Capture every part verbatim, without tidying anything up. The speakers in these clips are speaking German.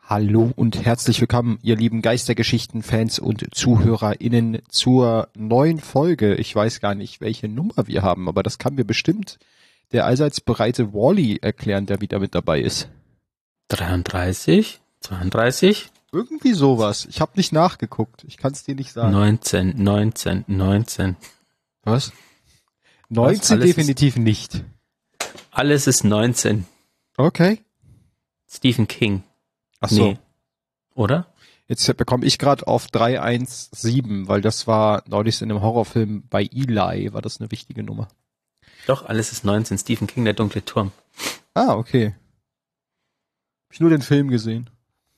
Hallo und herzlich willkommen, ihr lieben Geistergeschichten-Fans und ZuhörerInnen zur neuen Folge. Ich weiß gar nicht, welche Nummer wir haben, aber das kann mir bestimmt der allseits bereite Wally erklären, der wieder mit dabei ist. dreiunddreißig? zweiunddreißig? Irgendwie sowas. Ich habe nicht nachgeguckt. Ich kann es dir nicht sagen. neunzehn, neunzehn, neunzehn. Was? neunzehn Was? definitiv ist, nicht. Alles ist neunzehn. Okay. Stephen King. Ach so. Nee. Oder? Jetzt bekomme ich gerade auf drei eins sieben, weil das war neulich in einem Horrorfilm bei Eli, war das eine wichtige Nummer. Doch, alles ist neunzehn. Stephen King, der dunkle Turm. Ah, okay. Hab ich nur den Film gesehen.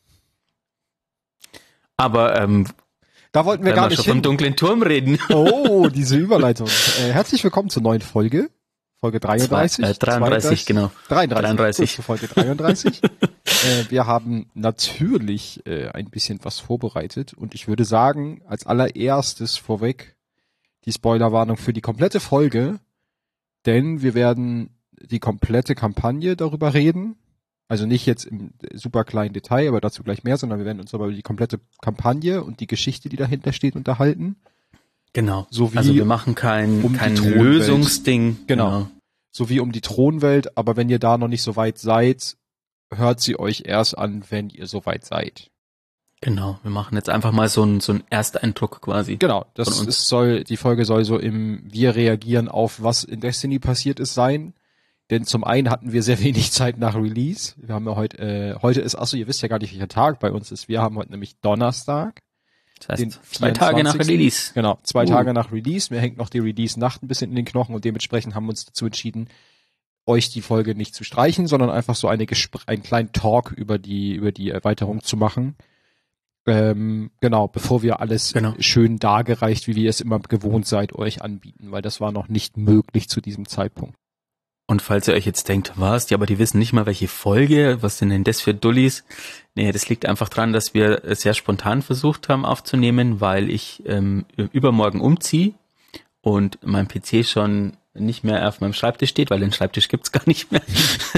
Aber, ähm, da wollten wir wenn gar wir nicht schon hin. vom dunklen Turm reden. Oh, diese Überleitung. Äh, herzlich willkommen zur neuen Folge. Folge dreiunddreißig. Zwei, äh, dreiunddreißig, genau. dreiunddreißig. dreiunddreißig. Zur Folge dreiunddreißig. äh, wir haben natürlich äh, ein bisschen was vorbereitet und ich würde sagen, als allererstes vorweg die Spoilerwarnung für die komplette Folge, denn wir werden die komplette Kampagne darüber reden. Also nicht jetzt im super kleinen Detail, aber dazu gleich mehr, sondern wir werden uns aber über die komplette Kampagne und die Geschichte, die dahinter steht, unterhalten. Genau. So wie also wir machen kein, um kein die Thronwelt. Lösungsding. Genau. genau. So wie um die Thronwelt, aber wenn ihr da noch nicht so weit seid, hört sie euch erst an, wenn ihr so weit seid. Genau, wir machen jetzt einfach mal so einen so einen Ersteindruck quasi. Genau, das ist, soll die Folge soll so im Wir reagieren auf was in Destiny passiert ist sein. Denn zum einen hatten wir sehr wenig Zeit nach Release. Wir haben ja heute, äh, heute ist, achso, ihr wisst ja gar nicht, welcher Tag bei uns ist. Wir haben heute nämlich Donnerstag. Das heißt, zwei Tage nach Release. Genau, zwei uh. Tage nach Release. Mir hängt noch die Release-Nacht ein bisschen in den Knochen und dementsprechend haben wir uns dazu entschieden, euch die Folge nicht zu streichen, sondern einfach so eine Gespr- einen kleinen Talk über die, über die Erweiterung zu machen. Ähm, genau, bevor wir alles genau. schön dargereicht, wie ihr es immer gewohnt seid, euch anbieten, weil das war noch nicht möglich zu diesem Zeitpunkt. Und falls ihr euch jetzt denkt, was, die, aber die wissen nicht mal, welche Folge, was sind denn das für Dullis? Nee, das liegt einfach dran, dass wir sehr spontan versucht haben aufzunehmen, weil ich ähm, übermorgen umziehe und mein P C schon nicht mehr auf meinem Schreibtisch steht, weil den Schreibtisch gibt's gar nicht mehr.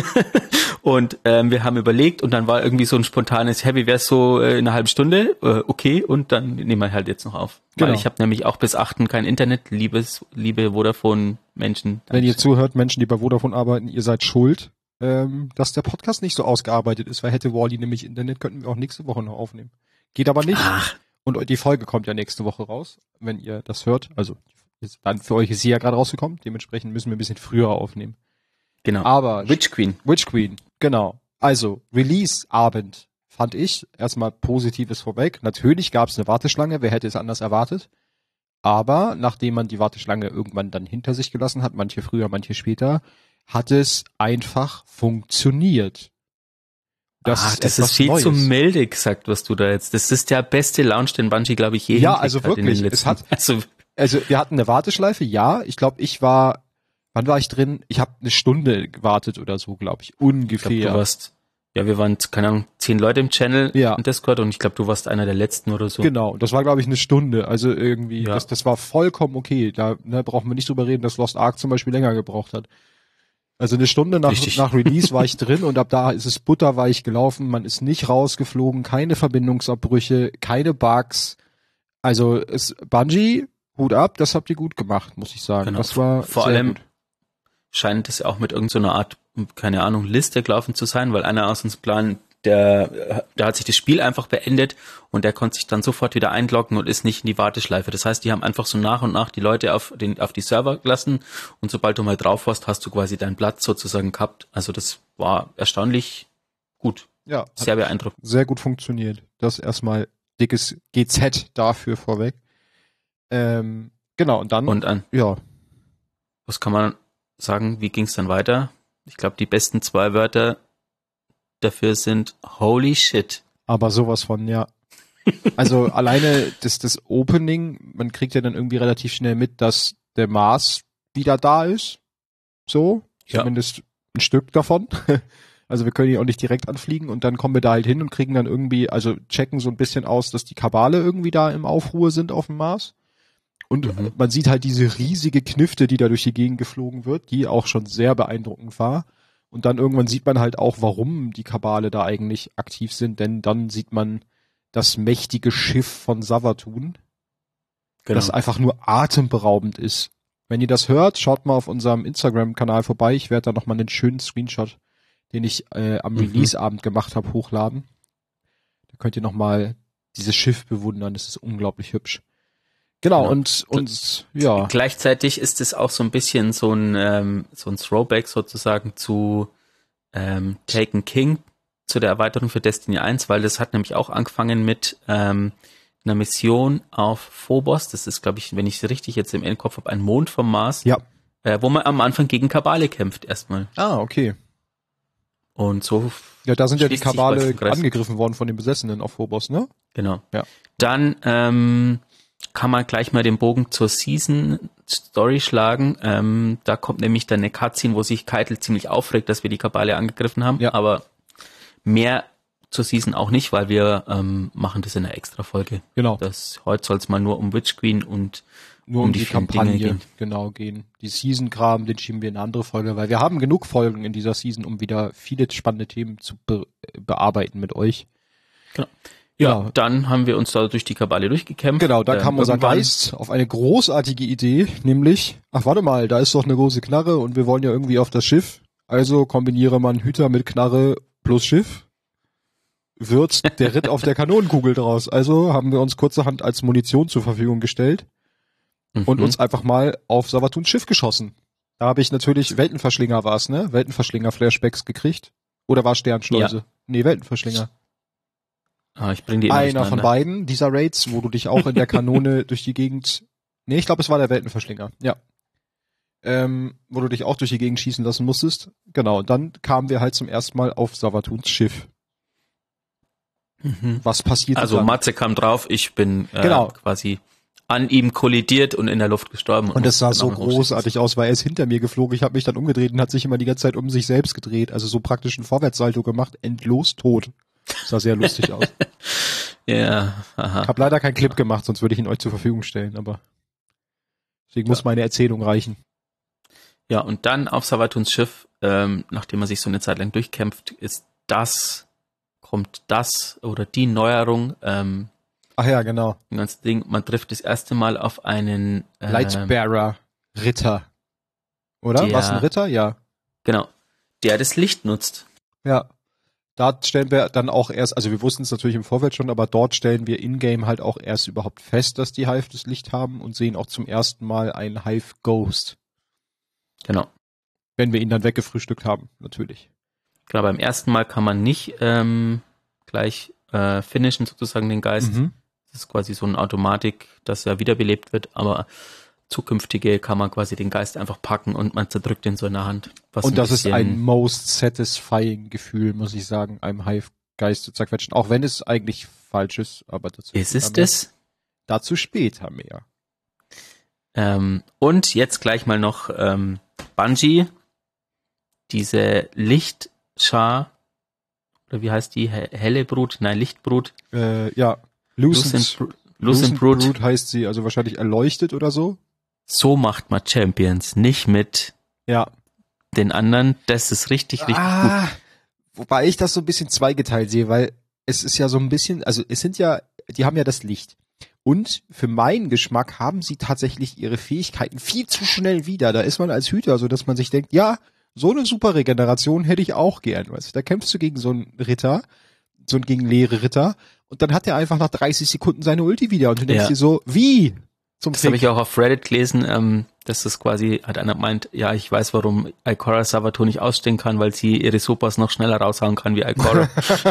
Und ähm, wir haben überlegt und dann war irgendwie so ein spontanes, hey, wie wär's so äh, in einer halben Stunde? Äh, okay, und dann nehmen wir halt jetzt noch auf. Genau. Weil ich habe nämlich auch bis achten kein Internet, liebes, liebe Vodafone-Menschen. Wenn ihr zuhört, Menschen, die bei Vodafone arbeiten, ihr seid schuld, ähm, dass der Podcast nicht so ausgearbeitet ist, weil hätte Wally nämlich Internet, könnten wir auch nächste Woche noch aufnehmen. Geht aber nicht. Ach. Und die Folge kommt ja nächste Woche raus, wenn ihr das hört. Also ist, dann für euch ist sie ja gerade rausgekommen, dementsprechend müssen wir ein bisschen früher aufnehmen. Genau. Aber Witch Queen. Witch Queen, genau. Also Release-Abend fand ich erstmal Positives vorweg. Natürlich gab es eine Warteschlange, wer hätte es anders erwartet. Aber nachdem man die Warteschlange irgendwann dann hinter sich gelassen hat, manche früher, manche später, hat es einfach funktioniert. Das, Ach, ist, das ist viel Neues. Zu milde gesagt, was du da jetzt. Das ist der beste Launch, den Bungie, glaube ich, je Ja, also wirklich. Es hat, also, also wir hatten eine Warteschleife, ja. Ich glaube, ich war, wann war ich drin? Ich habe eine Stunde gewartet oder so, glaube ich, ungefähr. Ich glaub, du warst, ja, wir waren, keine Ahnung, zehn Leute im Channel ja. im Discord und ich glaube, du warst einer der letzten oder so. Genau, das war, glaube ich, eine Stunde. Also irgendwie, ja. das, das war vollkommen okay. Da ne, brauchen wir nicht drüber reden, dass Lost Ark zum Beispiel länger gebraucht hat. Also eine Stunde nach, nach Release war ich drin und ab da ist es butterweich gelaufen. Man ist nicht rausgeflogen, keine Verbindungsabbrüche, keine Bugs. Also es, Bungie, Hut ab, das habt ihr gut gemacht, muss ich sagen. Genau. Das war vor sehr allem gut. Scheint es auch mit irgendeiner Art, keine Ahnung, Liste gelaufen zu sein, weil einer aus uns Plan, der, der hat sich das Spiel einfach beendet und der konnte sich dann sofort wieder einloggen und ist nicht in die Warteschleife. Das heißt, die haben einfach so nach und nach die Leute auf den auf die Server gelassen und sobald du mal drauf warst, hast du quasi deinen Platz sozusagen gehabt. Also das war erstaunlich gut. Ja, sehr beeindruckend. Sehr gut funktioniert. Das erstmal dickes G Z dafür vorweg. Ähm, genau, und dann, und an, ja. Was kann man sagen, wie ging es dann weiter? Ich glaube, die besten zwei Wörter dafür sind holy shit. Aber sowas von, ja. Also alleine das, das Opening, man kriegt ja dann irgendwie relativ schnell mit, dass der Mars wieder da ist. So, ja. Zumindest ein Stück davon. Also wir können ihn auch nicht direkt anfliegen und dann kommen wir da halt hin und kriegen dann irgendwie, also checken so ein bisschen aus, dass die Kabale irgendwie da im Aufruhr sind auf dem Mars. Und mhm. man sieht halt diese riesige Knifte, die da durch die Gegend geflogen wird, die auch schon sehr beeindruckend war. Und dann irgendwann sieht man halt auch, warum die Kabale da eigentlich aktiv sind, denn dann sieht man das mächtige Schiff von Savathun, genau. das einfach nur atemberaubend ist. Wenn ihr das hört, schaut mal auf unserem Instagram-Kanal vorbei. Ich werde da nochmal einen schönen Screenshot, den ich äh, am Release-Abend gemacht habe, hochladen. Da könnt ihr nochmal dieses Schiff bewundern. Das ist unglaublich hübsch. Genau, genau. und und ja. Gleichzeitig ist es auch so ein bisschen so ein ähm, so ein Throwback sozusagen zu ähm, Taken King, zu der Erweiterung für Destiny eins, weil das hat nämlich auch angefangen mit ähm, einer Mission auf Phobos. Das ist, glaube ich, wenn ich es richtig jetzt im Kopf habe, ein Mond vom Mars. Ja. Äh, wo man am Anfang gegen Kabale kämpft erstmal. Ah, okay. Und so. Ja, da sind ja die Kabale angegriffen worden von den Besessenen auf Phobos, ne? Genau. Ja. Dann ähm, kann man gleich mal den Bogen zur Season-Story schlagen. Ähm, da kommt nämlich dann eine Cutscene, wo sich Keitel ziemlich aufregt, dass wir die Kabale angegriffen haben. Ja. Aber mehr zur Season auch nicht, weil wir ähm, machen das in einer Extra-Folge. Genau. Das, heute soll es mal nur um Witch Queen und nur um, um die, die Kampagne gehen. Genau gehen. Die Season-Kram, den schieben wir in eine andere Folge, weil wir haben genug Folgen in dieser Season, um wieder viele spannende Themen zu be- bearbeiten mit euch. Genau. Ja, genau. Dann haben wir uns da durch die Kabale durchgekämpft. Genau, da kam ähm, unser Geist auf eine großartige Idee, nämlich, ach warte mal, da ist doch eine große Knarre und wir wollen ja irgendwie auf das Schiff. Also kombiniere man Hüter mit Knarre plus Schiff. Wird der Ritt auf der Kanonenkugel draus. Also haben wir uns kurzerhand als Munition zur Verfügung gestellt mhm. und uns einfach mal auf Savathuns Schiff geschossen. Da habe ich natürlich, Weltenverschlinger war es, ne? Weltenverschlinger-Flashbacks gekriegt. Oder war Sternschleuse? Ja. Nee, Weltenverschlinger. Ah, ich bring die Einer von beiden, dieser Raids, wo du dich auch in der Kanone durch die Gegend... Nee, ich glaube, es war der Weltenverschlinger, ja. Ähm, wo du dich auch durch die Gegend schießen lassen musstest. Genau, und dann kamen wir halt zum ersten Mal auf Savathuns Schiff. Mhm. Was passiert Also dann? Matze kam drauf, ich bin äh, genau. quasi an ihm kollidiert und in der Luft gestorben. Und es sah so großartig aus, weil er ist hinter mir geflogen. Ich habe mich dann umgedreht und hat sich immer die ganze Zeit um sich selbst gedreht. Also so praktisch ein Vorwärtssalto gemacht, endlos tot. Das sah sehr lustig aus. Ja, aha. Ich habe leider keinen Clip gemacht, sonst würde ich ihn euch zur Verfügung stellen, aber deswegen ja. muss meine Erzählung reichen. Ja, und dann auf Savathuns Schiff, ähm, nachdem man sich so eine Zeit lang durchkämpft, ist das, kommt das oder die Neuerung, ähm, ach ja, genau. ein ganzes Ding, man trifft das erste Mal auf einen äh, Lightbearer-Ritter. Oder? Der, Was, ein Ritter? Ja. Genau. Der das Licht nutzt. Ja. Da stellen wir dann auch erst, also wir wussten es natürlich im Vorfeld schon, aber dort stellen wir in-game halt auch erst überhaupt fest, dass die Hive das Licht haben und sehen auch zum ersten Mal einen Hive Ghost. Genau. Wenn wir ihn dann weggefrühstückt haben, natürlich. Genau, beim ersten Mal kann man nicht ähm, gleich äh, finishen, sozusagen den Geist. Mhm. Das ist quasi so eine Automatik, dass er wiederbelebt wird, aber zukünftige kann man quasi den Geist einfach packen und man zerdrückt ihn so in der Hand. Was und das ist ein most satisfying Gefühl, muss ich sagen, einem Hive-Geist zu zerquetschen. Auch wenn es eigentlich falsch ist, aber dazu ist es das? Dazu später mehr. Ähm, und jetzt gleich mal noch ähm, Bungie, diese Lichtschar, oder wie heißt die? Helle Brut? Nein, Lichtbrut. Äh, ja, Lucent, Lucent, Lucent, Lucent Brut. Brut heißt sie, also wahrscheinlich erleuchtet oder so. So macht man Champions, nicht mit ja. den anderen. Das ist richtig, richtig ah, gut. Wobei ich das so ein bisschen zweigeteilt sehe, weil es ist ja so ein bisschen, also es sind ja, die haben ja das Licht. Und für meinen Geschmack haben sie tatsächlich ihre Fähigkeiten viel zu schnell wieder. Da ist man als Hüter so, dass man sich denkt, ja, so eine super Regeneration hätte ich auch gern. Weißt du? Da kämpfst du gegen so einen Ritter, so einen gegen leere Ritter, und dann hat er einfach nach dreißig Sekunden seine Ulti wieder. Und du denkst ja. dir so, wie? Zum das habe ich auch auf Reddit gelesen, ähm, dass das quasi, hat einer gemeint, ja, ich weiß, warum Ikora Savathun nicht ausstehen kann, weil sie ihre Supers noch schneller raushauen kann wie Ikora.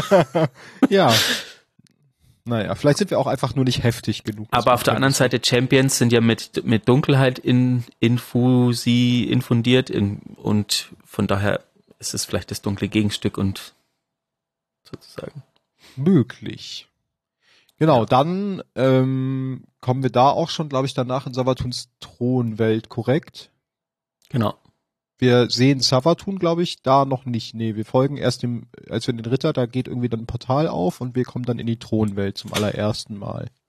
Ja. Naja, vielleicht sind wir auch einfach nur nicht heftig genug. Aber auf der anderen Seite, Champions sind ja mit mit Dunkelheit in, infusi, infundiert in, und von daher ist es vielleicht das dunkle Gegenstück und sozusagen. Möglich. Genau, ja. Dann ähm, kommen wir da auch schon, glaube ich, danach in Savathuns Thronwelt, korrekt? Genau. Wir sehen Savathun, glaube ich, da noch nicht. Nee, wir folgen erst dem, als wir den Ritter, da geht irgendwie dann ein Portal auf und wir kommen dann in die Thronwelt zum allerersten Mal.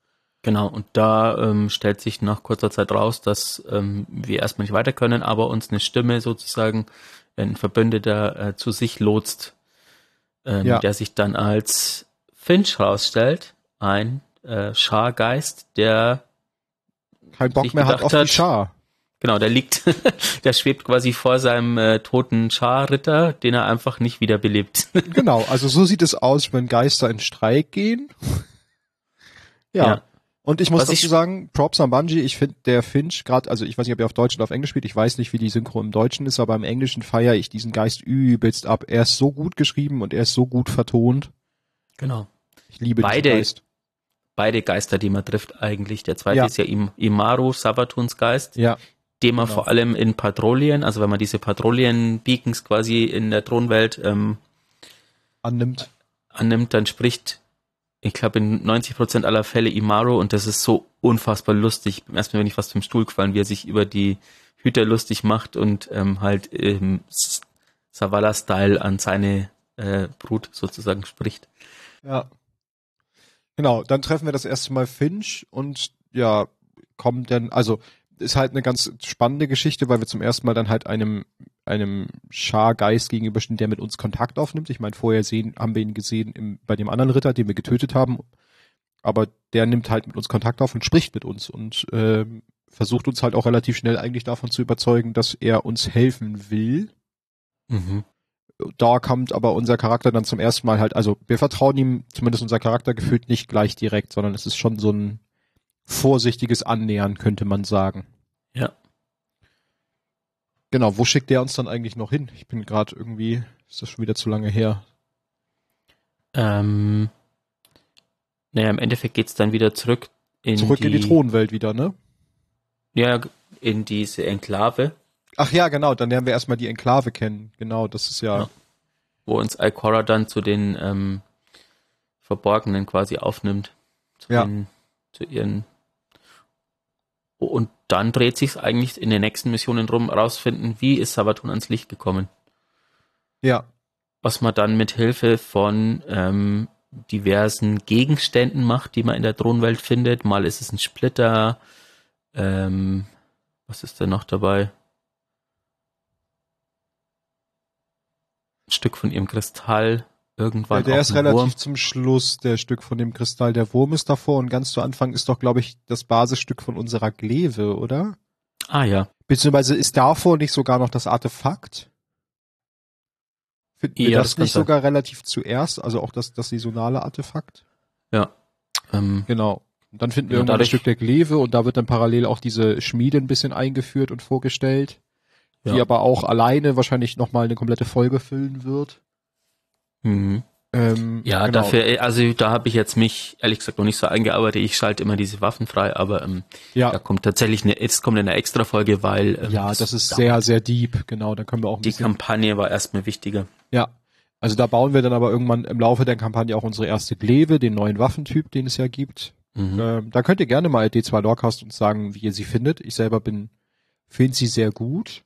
Genau, und da ähm, stellt sich nach kurzer Zeit raus, dass ähm, wir erstmal nicht weiter können, aber uns eine Stimme sozusagen, ein Verbündeter äh, zu sich lotst, ähm, Ja. der sich dann als Finch rausstellt, ein äh, Schargeist, der Kein Bock sich mehr hat gedacht auf die hat, Schar. genau, der liegt, der schwebt quasi vor seinem äh, toten Scharritter, den er einfach nicht wiederbelebt. Genau, also so sieht es aus, wenn Geister in Streik gehen. Ja. Ja. Und ich muss Was dazu ich- sagen, Props an Bungie, ich finde der Finch gerade, also ich weiß nicht, ob er auf Deutsch oder auf Englisch spielt, ich weiß nicht, wie die Synchro im Deutschen ist, aber im Englischen feiere ich diesen Geist übelst ab. Er ist so gut geschrieben und er ist so gut vertont. Genau. Ich liebe Beide- diesen Geist. Beide Geister, die man trifft eigentlich. Der zweite Ja. ist ja Im Imaru, Savatuns Geist, Ja, den man genau. vor allem in Patrouillen, also wenn man diese Patrouillen-Beacons quasi in der Thronwelt ähm, annimmt. annimmt, dann spricht, ich glaube in neunzig Prozent aller Fälle Imaru und das ist so unfassbar lustig. Beim ersten Mal bin ich fast vom Stuhl gefallen, wie er sich über die Hüter lustig macht und ähm, halt im Savala-Style an seine äh, Brut sozusagen spricht. Ja. Genau, dann treffen wir das erste Mal Finch und ja, kommen dann, also ist halt eine ganz spannende Geschichte, weil wir zum ersten Mal dann halt einem einem Schargeist gegenüberstehen, der mit uns Kontakt aufnimmt. Ich meine, vorher sehen, haben wir ihn gesehen im, bei dem anderen Ritter, den wir getötet haben, aber der nimmt halt mit uns Kontakt auf und spricht mit uns und ähm, versucht uns halt auch relativ schnell eigentlich davon zu überzeugen, dass er uns helfen will. Mhm. Da kommt aber unser Charakter dann zum ersten Mal halt, also wir vertrauen ihm, zumindest unser Charakter gefühlt nicht gleich direkt, sondern es ist schon so ein vorsichtiges Annähern, könnte man sagen. Ja. Genau, wo schickt der uns dann eigentlich noch hin? Ich bin gerade irgendwie, ist das schon wieder zu lange her? Ähm, naja, im Endeffekt geht's dann wieder zurück in Zurück die, in die Thronwelt wieder, ne? ja, in diese Enklave, Ach ja, genau, dann lernen wir erstmal die Enklave kennen. Genau, das ist ja, Ja. wo uns Ikora dann zu den ähm, Verborgenen quasi aufnimmt. Zu, Ja. den, zu ihren. Und dann dreht sich's eigentlich in den nächsten Missionen drum, rausfinden, wie ist Savatun ans Licht gekommen. ja, Was man dann mit Hilfe von ähm, diversen Gegenständen macht, die man in der Thronwelt findet. Mal ist es ein Splitter. Ähm, was ist denn noch dabei? Ein Stück von ihrem Kristall. Irgendwann der, der auch ist ein relativ Wurm. zum Schluss, der Stück von dem Kristall. Der Wurm ist davor und ganz zu Anfang ist doch, glaube ich, das Basisstück von unserer Gleve, oder? Ah ja. Beziehungsweise ist davor nicht sogar noch das Artefakt? Finden wir Ja, das, das kann nicht sein. sogar relativ zuerst? Also auch das, das saisonale Artefakt? Ja. Ähm, Genau. Und dann finden wir Ja, irgendwann das dadurch- Stück der Gleve und da wird dann parallel auch diese Schmiede ein bisschen eingeführt und vorgestellt, die Ja. aber auch alleine wahrscheinlich nochmal eine komplette Folge füllen wird. mhm. Ähm, Ja, genau. dafür, also da habe ich jetzt mich ehrlich gesagt noch nicht so eingearbeitet. Ich schalte immer diese Waffen frei, aber ähm, Ja, da kommt tatsächlich eine, jetzt kommt eine extra Folge, weil ähm, ja, das ist dauert. sehr, sehr deep, genau, dann können wir auch ein Die bisschen, Kampagne war erstmal wichtiger. ja, also da bauen wir dann aber irgendwann im Laufe der Kampagne auch unsere erste Gleve, den neuen Waffentyp, den es ja gibt. Mhm. Ähm, da könnt ihr gerne mal D zwei Lorecast uns sagen, wie ihr sie findet. Ich selber bin, finde sie sehr gut.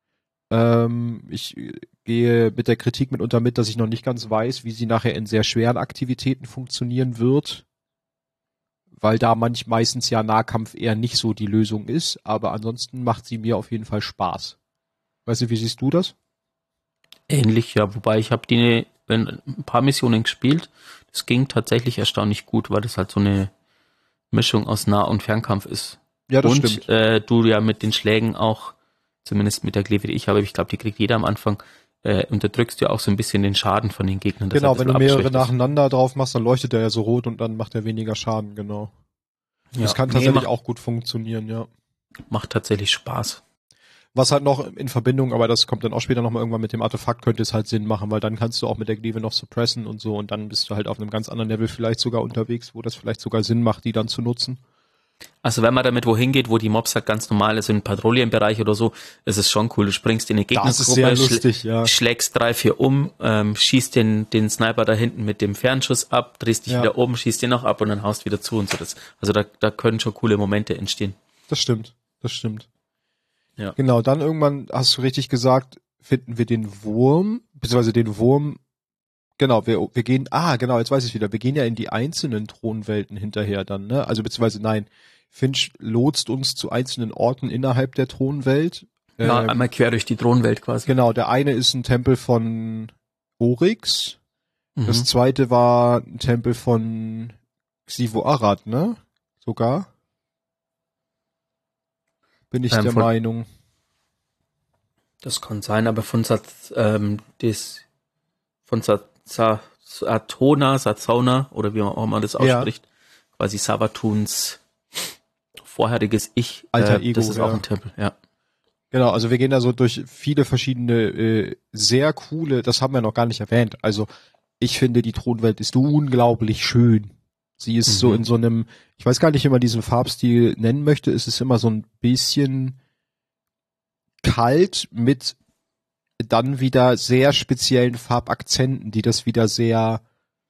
Ähm, ich äh, gehe mit der Kritik mitunter mit, dass ich noch nicht ganz weiß, wie sie nachher in sehr schweren Aktivitäten funktionieren wird. Weil da manch meistens ja Nahkampf eher nicht so die Lösung ist, aber ansonsten macht sie mir auf jeden Fall Spaß. Weißt du, wie siehst du das? Ähnlich, ja, wobei ich habe die wenn, ein paar Missionen gespielt. Das ging tatsächlich erstaunlich gut, weil das halt so eine Mischung aus Nah- und Fernkampf ist. Ja, das und stimmt. Äh, du ja mit den Schlägen auch, zumindest mit der Gleve, die ich habe, ich glaube, die kriegt jeder am Anfang, äh, unterdrückst du auch so ein bisschen den Schaden von den Gegnern. dass er Genau, ein wenn du bisschen mehrere abgeschwächt ist. nacheinander drauf machst, dann leuchtet der ja so rot und dann macht er weniger Schaden, genau. Ja, Das kann nee, tatsächlich macht, auch gut funktionieren, ja. macht tatsächlich Spaß. Was halt noch in Verbindung, aber das kommt dann auch später nochmal irgendwann mit dem Artefakt, könnte es halt Sinn machen, weil dann kannst du auch mit der Gleve noch suppressen und so und dann bist du halt auf einem ganz anderen Level vielleicht sogar unterwegs, wo das vielleicht sogar Sinn macht, die dann zu nutzen. Also wenn man damit wohin geht, wo die Mobs halt ganz normal ist, im Patrouillenbereich oder so, ist es schon cool. Du springst in eine Das ist sehr Gegnergruppe, lustig, ja. schlägst drei, vier um, ähm, schießt den, den Sniper da hinten mit dem Fernschuss ab, drehst dich Ja. wieder um, schießt den noch ab und dann haust wieder zu und so. Das, also da, da können schon coole Momente entstehen. Das stimmt, das stimmt. Ja. Genau, dann irgendwann, hast du richtig gesagt, finden wir den Wurm, beziehungsweise den Wurm Genau, wir, wir gehen, ah, genau, jetzt weiß ich wieder, wir gehen ja in die einzelnen Thronwelten hinterher dann, ne? Also beziehungsweise nein, Finch lotst uns zu einzelnen Orten innerhalb der Thronwelt. Ja, Ähm, einmal quer durch die Thronwelt quasi. Genau, der eine ist ein Tempel von Oryx. Mhm. Das zweite war ein Tempel von Xivo Arad, ne? Sogar. Bin ich Ähm, der von- Meinung. Das kann sein, aber von Sat, ähm, des, von Sat, Sa, Satona, Satsona, oder wie auch immer das Ja. ausspricht, quasi Savatuns vorheriges Ich, Alter äh, Ego, das ist ja. auch ein Tempel, ja. Genau, also wir gehen da so durch viele verschiedene, äh, sehr coole, das haben wir noch gar nicht erwähnt. Also ich finde, die Thronwelt ist unglaublich schön. Sie ist Mhm. so in so einem, ich weiß gar nicht, wie man diesen Farbstil nennen möchte, es ist immer so ein bisschen kalt mit dann wieder sehr speziellen Farbakzenten, die das wieder sehr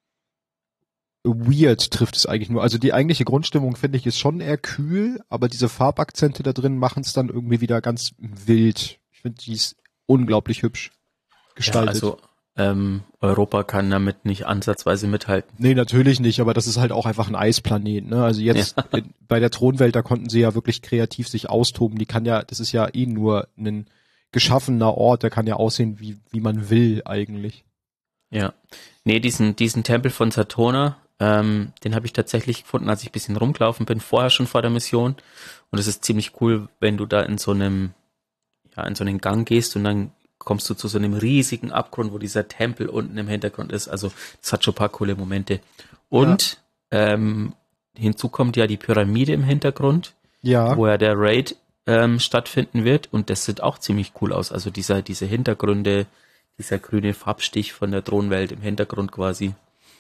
weird trifft es eigentlich nur. Also die eigentliche Grundstimmung, finde ich, ist schon eher kühl, aber diese Farbakzente da drin machen es dann irgendwie wieder ganz wild. Ich finde, die ist unglaublich hübsch Ja, gestaltet. also ähm, Europa kann damit nicht ansatzweise mithalten. Nee, natürlich nicht, aber das ist halt auch einfach ein Eisplanet, ne? Also jetzt in, bei der Thronwelt, da konnten sie ja wirklich kreativ sich austoben. Die kann ja, das ist ja eh nur ein geschaffener Ort, der kann ja aussehen, wie, wie man will eigentlich. Ja. Nee, diesen, diesen Tempel von Satona, ähm, den habe ich tatsächlich gefunden, als ich ein bisschen rumgelaufen bin, vorher schon vor der Mission. Und es ist ziemlich cool, wenn du da in so einem, ja, in so einen Gang gehst und dann kommst du zu so einem riesigen Abgrund, wo dieser Tempel unten im Hintergrund ist. Also das hat schon ein paar coole Momente. Und ähm, hinzu kommt ja die Pyramide im Hintergrund, Ja, wo ja der Raid ähm, stattfinden wird. Und das sieht auch ziemlich cool aus. Also dieser, diese Hintergründe, dieser grüne Farbstich von der Thronwelt im Hintergrund quasi.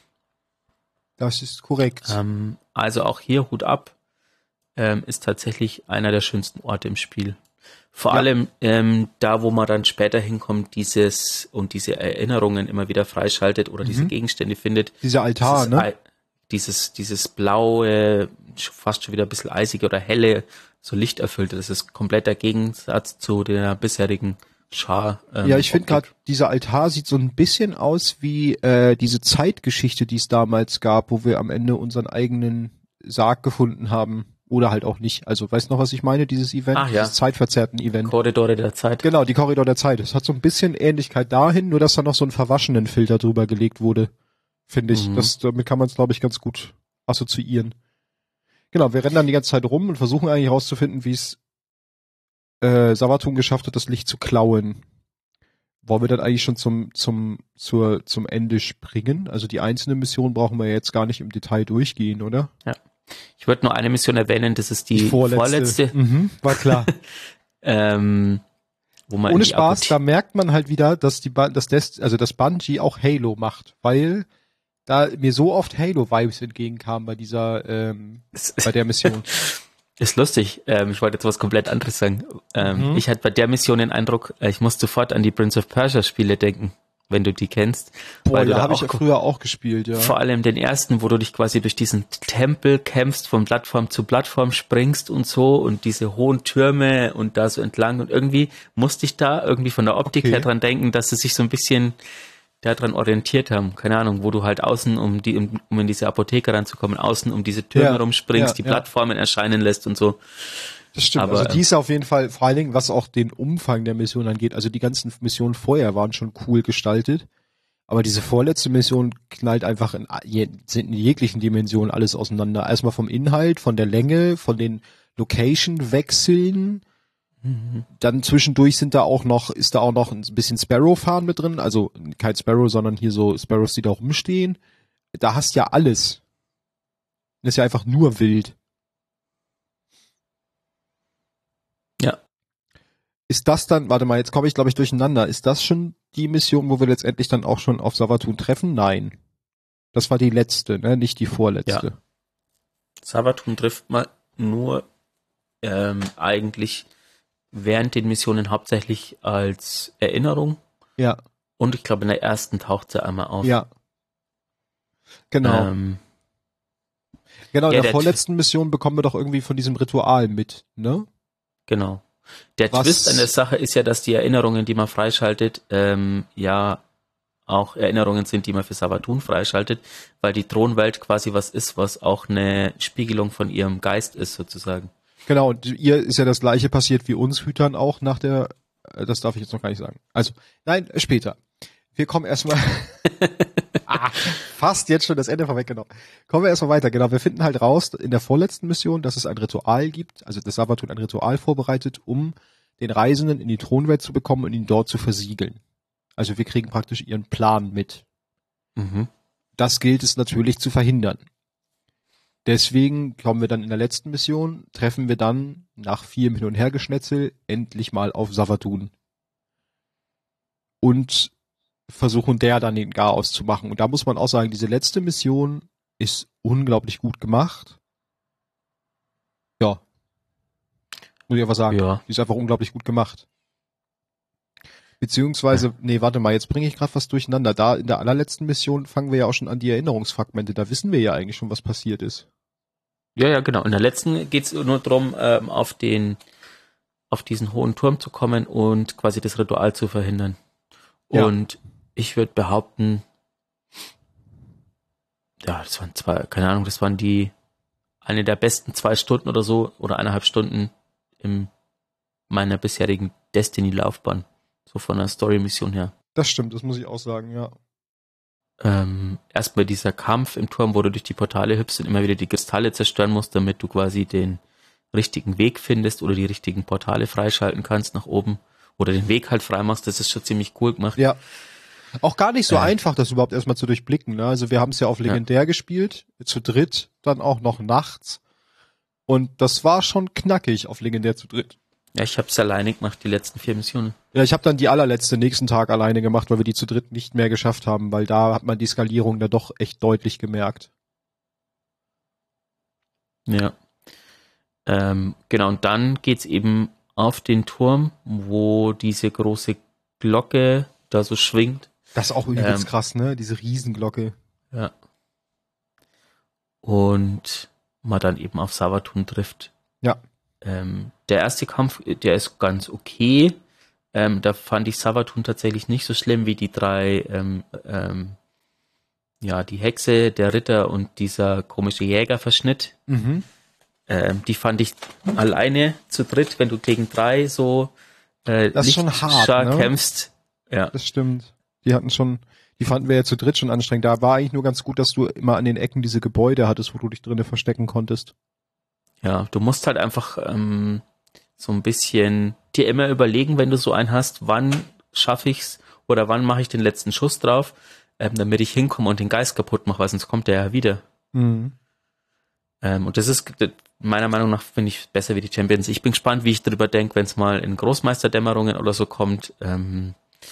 das ist korrekt. Ähm, also auch hier Hut ab, ähm, ist tatsächlich einer der schönsten Orte im Spiel. Vor Ja. allem ähm, da, wo man dann später hinkommt, dieses und diese Erinnerungen immer wieder freischaltet oder diese Mhm. Gegenstände findet. Dieser Altar, dieses, ne? Ei- dieses, dieses blaue, fast schon wieder ein bisschen eisige oder helle, so lichterfüllte, das ist kompletter Gegensatz zu der bisherigen Schar. Ähm, Ja, ich finde Optik. gerade, dieser Altar sieht so ein bisschen aus wie äh, diese Zeitgeschichte, die es damals gab, wo wir am Ende unseren eigenen Sarg gefunden haben. Oder halt auch nicht. Also, weißt du noch, was ich meine, dieses Event? Ach ja. Dieses zeitverzerrten Event. Korridore der Zeit. Genau, die Korridor der Zeit. Es hat so ein bisschen Ähnlichkeit dahin, nur dass da noch so ein verwaschenen Filter drüber gelegt wurde. Finde ich. Mhm. Das, damit kann man es, glaube ich, ganz gut assoziieren. Genau, wir rennen dann die ganze Zeit rum und versuchen eigentlich herauszufinden, wie es äh, Savatun geschafft hat, das Licht zu klauen. Wollen wir dann eigentlich schon zum, zum, zur, zum Ende springen? Also die einzelnen Missionen brauchen wir jetzt gar nicht im Detail durchgehen, oder? Ich würde nur eine Mission erwähnen, das ist die, vorletzte, Mhm, war klar. ähm, wo man Ohne in die Spaß, Apothe- da merkt man halt wieder, dass die, Ba- dass das, also das Bungie auch Halo macht, weil da mir so oft Halo-Vibes entgegenkamen bei dieser, ähm, bei der Mission. Ist lustig. Ähm, ich wollte jetzt was komplett anderes sagen. Ähm, Mhm. Ich hatte bei der Mission den Eindruck, äh, ich muss sofort an die Prince of Persia Spiele denken, wenn du die kennst. Boah, weil du ja, da habe ich auch ja früher auch gespielt, ja. vor allem den ersten, wo du dich quasi durch diesen Tempel kämpfst, von Plattform zu Plattform springst und so und diese hohen Türme und da so entlang und irgendwie musste ich da irgendwie von der Optik Okay. her dran denken, dass sie sich so ein bisschen daran orientiert haben. Keine Ahnung, wo du halt außen, um die, um, um in diese Apotheke ranzukommen, außen um diese Türme Ja, rumspringst, ja, die ja. Plattformen erscheinen lässt und so. Das stimmt. Aber, also die ist auf jeden Fall, vor allen Dingen, was auch den Umfang der Mission angeht, also die ganzen Missionen vorher waren schon cool gestaltet. Aber diese vorletzte Mission knallt einfach in, je- in jeglichen Dimensionen alles auseinander. Erstmal vom Inhalt, von der Länge, von den Location-Wechseln. Dann zwischendurch sind da auch noch, ist da auch noch ein bisschen Sparrow-Fahren mit drin. Also kein Sparrow, sondern hier so Sparrows, die da rumstehen. Da hast ja alles. Das ist ja einfach nur wild. Ja. Ist das dann, warte mal, jetzt komme ich glaube ich durcheinander. Ist das schon die Mission, wo wir letztendlich dann auch schon auf Savatun treffen? Nein. Das war die letzte, ne? Nicht die vorletzte. Savatun trifft man nur ähm, eigentlich während den Missionen hauptsächlich als Erinnerung Ja, und ich glaube in der ersten taucht sie einmal auf. ja. Genau. Ähm, genau, in ja, der der vorletzten Mission bekommen wir doch irgendwie von diesem Ritual mit, ne? genau. Der Was- Twist an der Sache ist ja, dass die Erinnerungen, die man freischaltet, ähm, ja auch Erinnerungen sind, die man für Savathun freischaltet, weil die Thronwelt quasi was ist, was auch eine Spiegelung von ihrem Geist ist, sozusagen. Genau, und ihr ist ja das gleiche passiert wie uns Hütern auch nach der, das darf ich jetzt noch gar nicht sagen. Also, nein, später. Wir kommen erstmal, ah, fast jetzt schon das Ende vorweggenommen. Kommen wir erstmal weiter, genau. Wir finden halt raus in der vorletzten Mission, dass es ein Ritual gibt, also das Savathun ein Ritual vorbereitet, um den Reisenden in die Thronwelt zu bekommen und ihn dort zu versiegeln. Also wir kriegen praktisch ihren Plan mit. Mhm. Das gilt es natürlich zu verhindern. Deswegen kommen wir dann in der letzten Mission, treffen wir dann nach viel Hin- und Hergeschnetzel endlich mal auf Savathun. Und versuchen der dann den Garaus zu machen. Und da muss man auch sagen, diese letzte Mission ist unglaublich gut gemacht. Ja. Muss ich einfach sagen. Ja. Die ist einfach unglaublich gut gemacht. Beziehungsweise, nee, warte mal, jetzt bringe ich gerade was durcheinander. Da in der allerletzten Mission fangen wir ja auch schon an die Erinnerungsfragmente. Da wissen wir ja eigentlich schon, was passiert ist. Ja, ja, genau. In der letzten geht's nur darum, ähm, auf den, auf diesen hohen Turm zu kommen und quasi das Ritual zu verhindern. Ja. Und ich würde behaupten, ja, das waren zwei, keine Ahnung, das waren die, eine der besten zwei Stunden oder so, oder eineinhalb Stunden in meiner bisherigen Destiny-Laufbahn. So von der Story-Mission her. Das stimmt, das muss ich auch sagen, ja. Ähm, erstmal dieser Kampf im Turm, wo du durch die Portale hüpfst und immer wieder die Kristalle zerstören musst, damit du quasi den richtigen Weg findest oder die richtigen Portale freischalten kannst nach oben oder den Weg halt frei machst, das ist schon ziemlich cool gemacht. Ja. Auch gar nicht so Äh. einfach, das überhaupt erstmal zu durchblicken, ne? Also wir haben es ja auf legendär ja. gespielt, zu dritt, dann auch noch nachts. Und das war schon knackig auf legendär zu dritt. Ja, ich habe es alleine gemacht, die letzten vier Missionen. Ja, ich habe dann die allerletzte nächsten Tag alleine gemacht, weil wir die zu dritt nicht mehr geschafft haben, weil da hat man die Skalierung da doch echt deutlich gemerkt. Ja. Ähm, genau, und dann geht's eben auf den Turm, wo diese große Glocke da so schwingt. Das ist auch übelst ähm, krass, ne? Diese Riesenglocke. Ja. Und man dann eben auf Savathun trifft. Ja. Ähm, der erste Kampf, der ist ganz okay. Ähm, da fand ich Savathun tatsächlich nicht so schlimm wie die drei, ähm, ähm, ja, die Hexe, der Ritter und dieser komische Jägerverschnitt. Mhm. Ähm, die fand ich alleine zu dritt, wenn du gegen drei so äh, das ist schon hart, ne? kämpfst. Ja. Das stimmt. Die hatten schon, die fanden wir ja zu dritt schon anstrengend. Da war eigentlich nur ganz gut, dass du immer an den Ecken diese Gebäude hattest, wo du dich drinnen verstecken konntest. Ja, du musst halt einfach ähm, so ein bisschen dir immer überlegen, wenn du so einen hast, wann schaffe ich's oder wann mache ich den letzten Schuss drauf, ähm, damit ich hinkomme und den Geist kaputt mache, weil sonst kommt der ja wieder. Mhm. Ähm, und das ist meiner Meinung nach, finde ich, besser wie die Champions. Ich bin gespannt, wie ich drüber denke, wenn es mal in Großmeisterdämmerungen oder so kommt. Ähm,